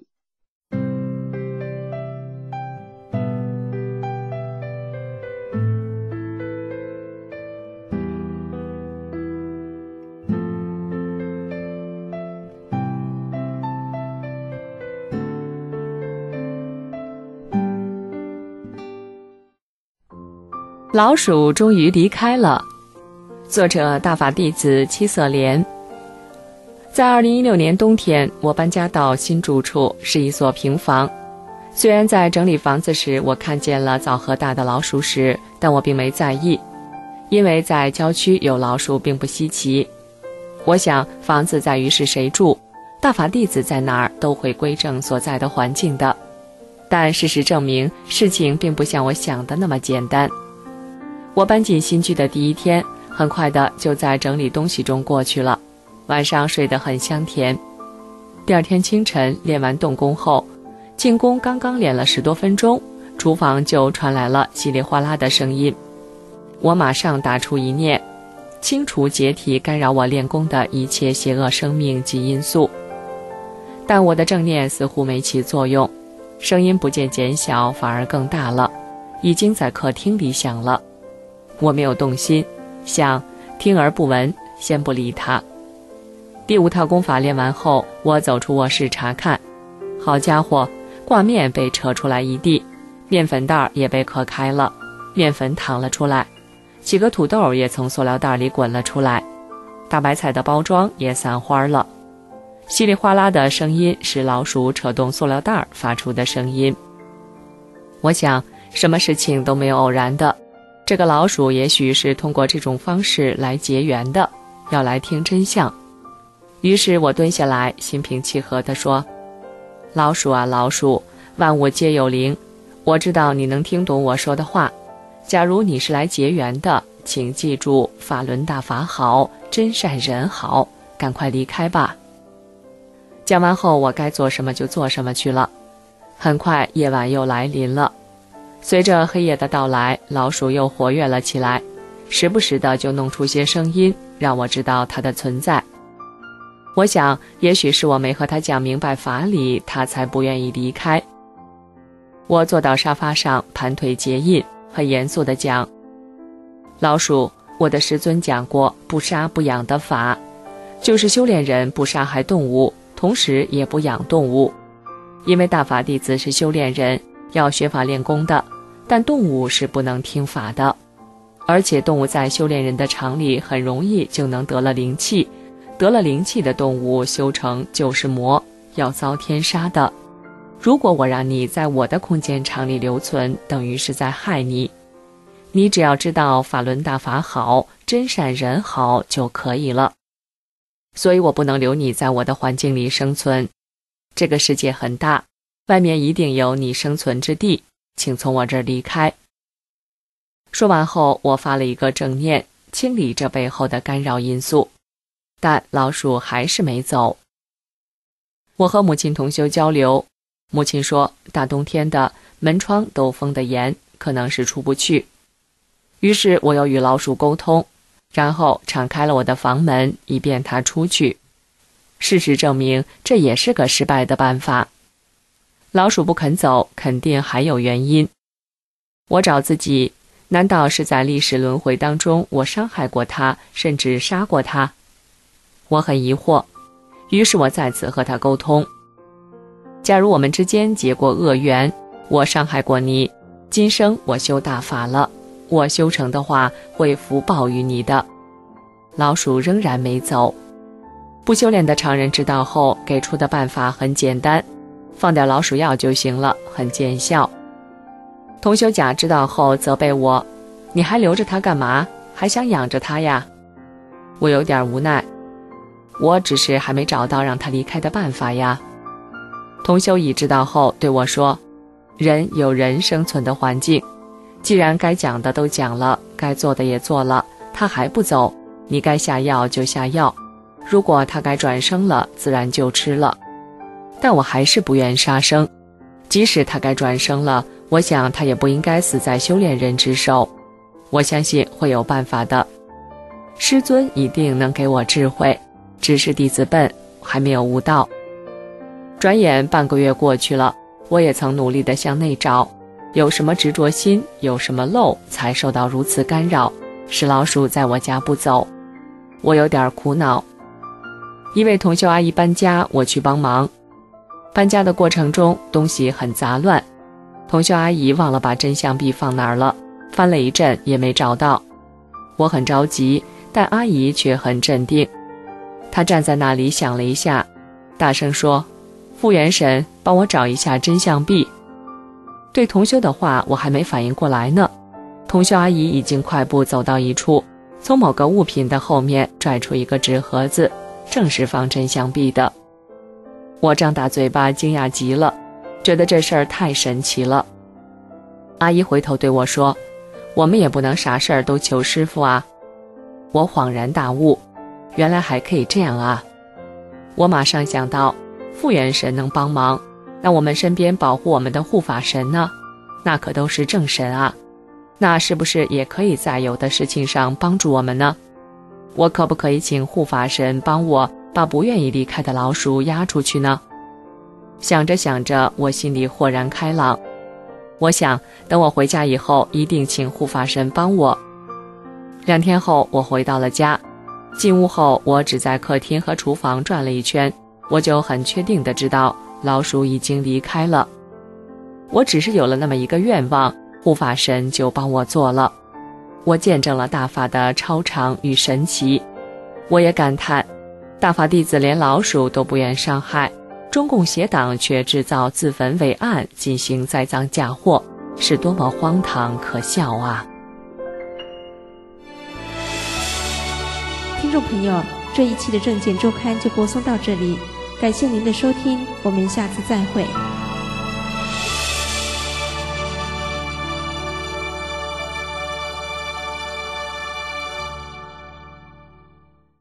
老鼠终于离开了。作者大法弟子七色莲。在2016年冬天，我搬家到新住处，是一所平房。虽然在整理房子时我看见了枣核大的老鼠屎，但我并没在意，因为在郊区有老鼠并不稀奇。我想房子在于是谁住，大法弟子在哪儿都会归正所在的环境的。但事实证明，事情并不像我想的那么简单。我搬进新居的第一天，很快的就在整理东西中过去了，晚上睡得很香甜。第二天清晨练完动功后，进宫刚刚练了10多分钟，厨房就传来了稀里哗啦的声音。我马上打出一念，清除解体干扰我练功的一切邪恶生命及因素。但我的正念似乎没起作用，声音不见减小，反而更大了，已经在客厅里响了。我没有动心，想听而不闻，先不理他。第5套功法练完后，我走出卧室查看，好家伙，挂面被扯出来一地，面粉袋也被磕开了，面粉淌了出来，几个土豆也从塑料袋里滚了出来，大白菜的包装也散花了。稀里哗啦的声音是老鼠扯动塑料袋发出的声音。 我想什么事情都没有偶然的，这个老鼠也许是通过这种方式来结缘的，要来听真相。于是我蹲下来，心平气和地说：老鼠啊老鼠，万物皆有灵，我知道你能听懂我说的话。假如你是来结缘的，请记住法轮大法好，真善人好，赶快离开吧。讲完后，我该做什么就做什么去了。很快夜晚又来临了，随着黑夜的到来，老鼠又活跃了起来，时不时的就弄出些声音，让我知道它的存在。我想也许是我没和他讲明白法理，他才不愿意离开。我坐到沙发上，盘腿结印，很严肃地讲：老鼠，我的师尊讲过不杀不养的法，就是修炼人不杀害动物，同时也不养动物。因为大法弟子是修炼人，要学法练功的，但动物是不能听法的。而且动物在修炼人的肠里很容易就能得了灵气，得了灵气的动物修成就是魔，要遭天杀的。如果我让你在我的空间场里留存，等于是在害你。你只要知道法轮大法好，真善人好就可以了。所以我不能留你在我的环境里生存。这个世界很大，外面一定有你生存之地，请从我这儿离开。说完后，我发了一个正念，清理这背后的干扰因素，但老鼠还是没走。我和母亲同修交流，母亲说大冬天的，门窗都封得严，可能是出不去。于是我又与老鼠沟通，然后敞开了我的房门，以便它出去。事实证明，这也是个失败的办法。老鼠不肯走，肯定还有原因。我找自己，难道是在历史轮回当中，我伤害过它，甚至杀过它？我很疑惑，于是我再次和他沟通。假如我们之间结过恶缘，我伤害过你，今生我修大法了，我修成的话会福报于你的。老鼠仍然没走。不修炼的常人知道后，给出的办法很简单，放点老鼠药就行了，很见效。同修甲知道后责备我：你还留着它干嘛？还想养着它呀？我有点无奈，我只是还没找到让它离开的办法呀。同修乙知道后对我说：人有人生存的环境，既然该讲的都讲了，该做的也做了，他还不走，你该下药就下药，如果他该转生了，自然就吃了。但我还是不愿杀生，即使他该转生了，我想他也不应该死在修炼人之手。我相信会有办法的，师尊一定能给我智慧，只是弟子笨，还没有悟道。转眼半个月过去了，我也曾努力地向内找，有什么执着心，有什么漏，才受到如此干扰，使老鼠在我家不走。我有点苦恼。一位同修阿姨搬家，我去帮忙。搬家的过程中，东西很杂乱，同修阿姨忘了把真相币放哪儿了，翻了一阵也没找到。我很着急，但阿姨却很镇定。她站在那里想了一下，大声说：复元神，帮我找一下真相币。对同修的话我还没反应过来呢，同修阿姨已经快步走到一处，从某个物品的后面拽出一个纸盒子，正是放真相币的。我张大嘴巴惊讶极了，觉得这事儿太神奇了。阿姨回头对我说：我们也不能啥事儿都求师父啊。我恍然大悟，原来还可以这样啊。我马上想到，复元神能帮忙，那我们身边保护我们的护法神呢？那可都是正神啊，那是不是也可以在有的事情上帮助我们呢？我可不可以请护法神帮我把不愿意离开的老鼠押出去呢？想着想着，我心里豁然开朗。我想等我回家以后，一定请护法神帮我。2天后，我回到了家。进屋后，我只在客厅和厨房转了一圈，我就很确定地知道老鼠已经离开了。我只是有了那么一个愿望，护法神就帮我做了。我见证了大法的超常与神奇。我也感叹，大法弟子连老鼠都不愿伤害，中共邪党却制造自焚伪案，进行栽赃嫁祸， 是多么荒唐可笑啊！ 听众朋友，这一期的政见周刊就播送到这里，感谢您的收听，我们下次再会。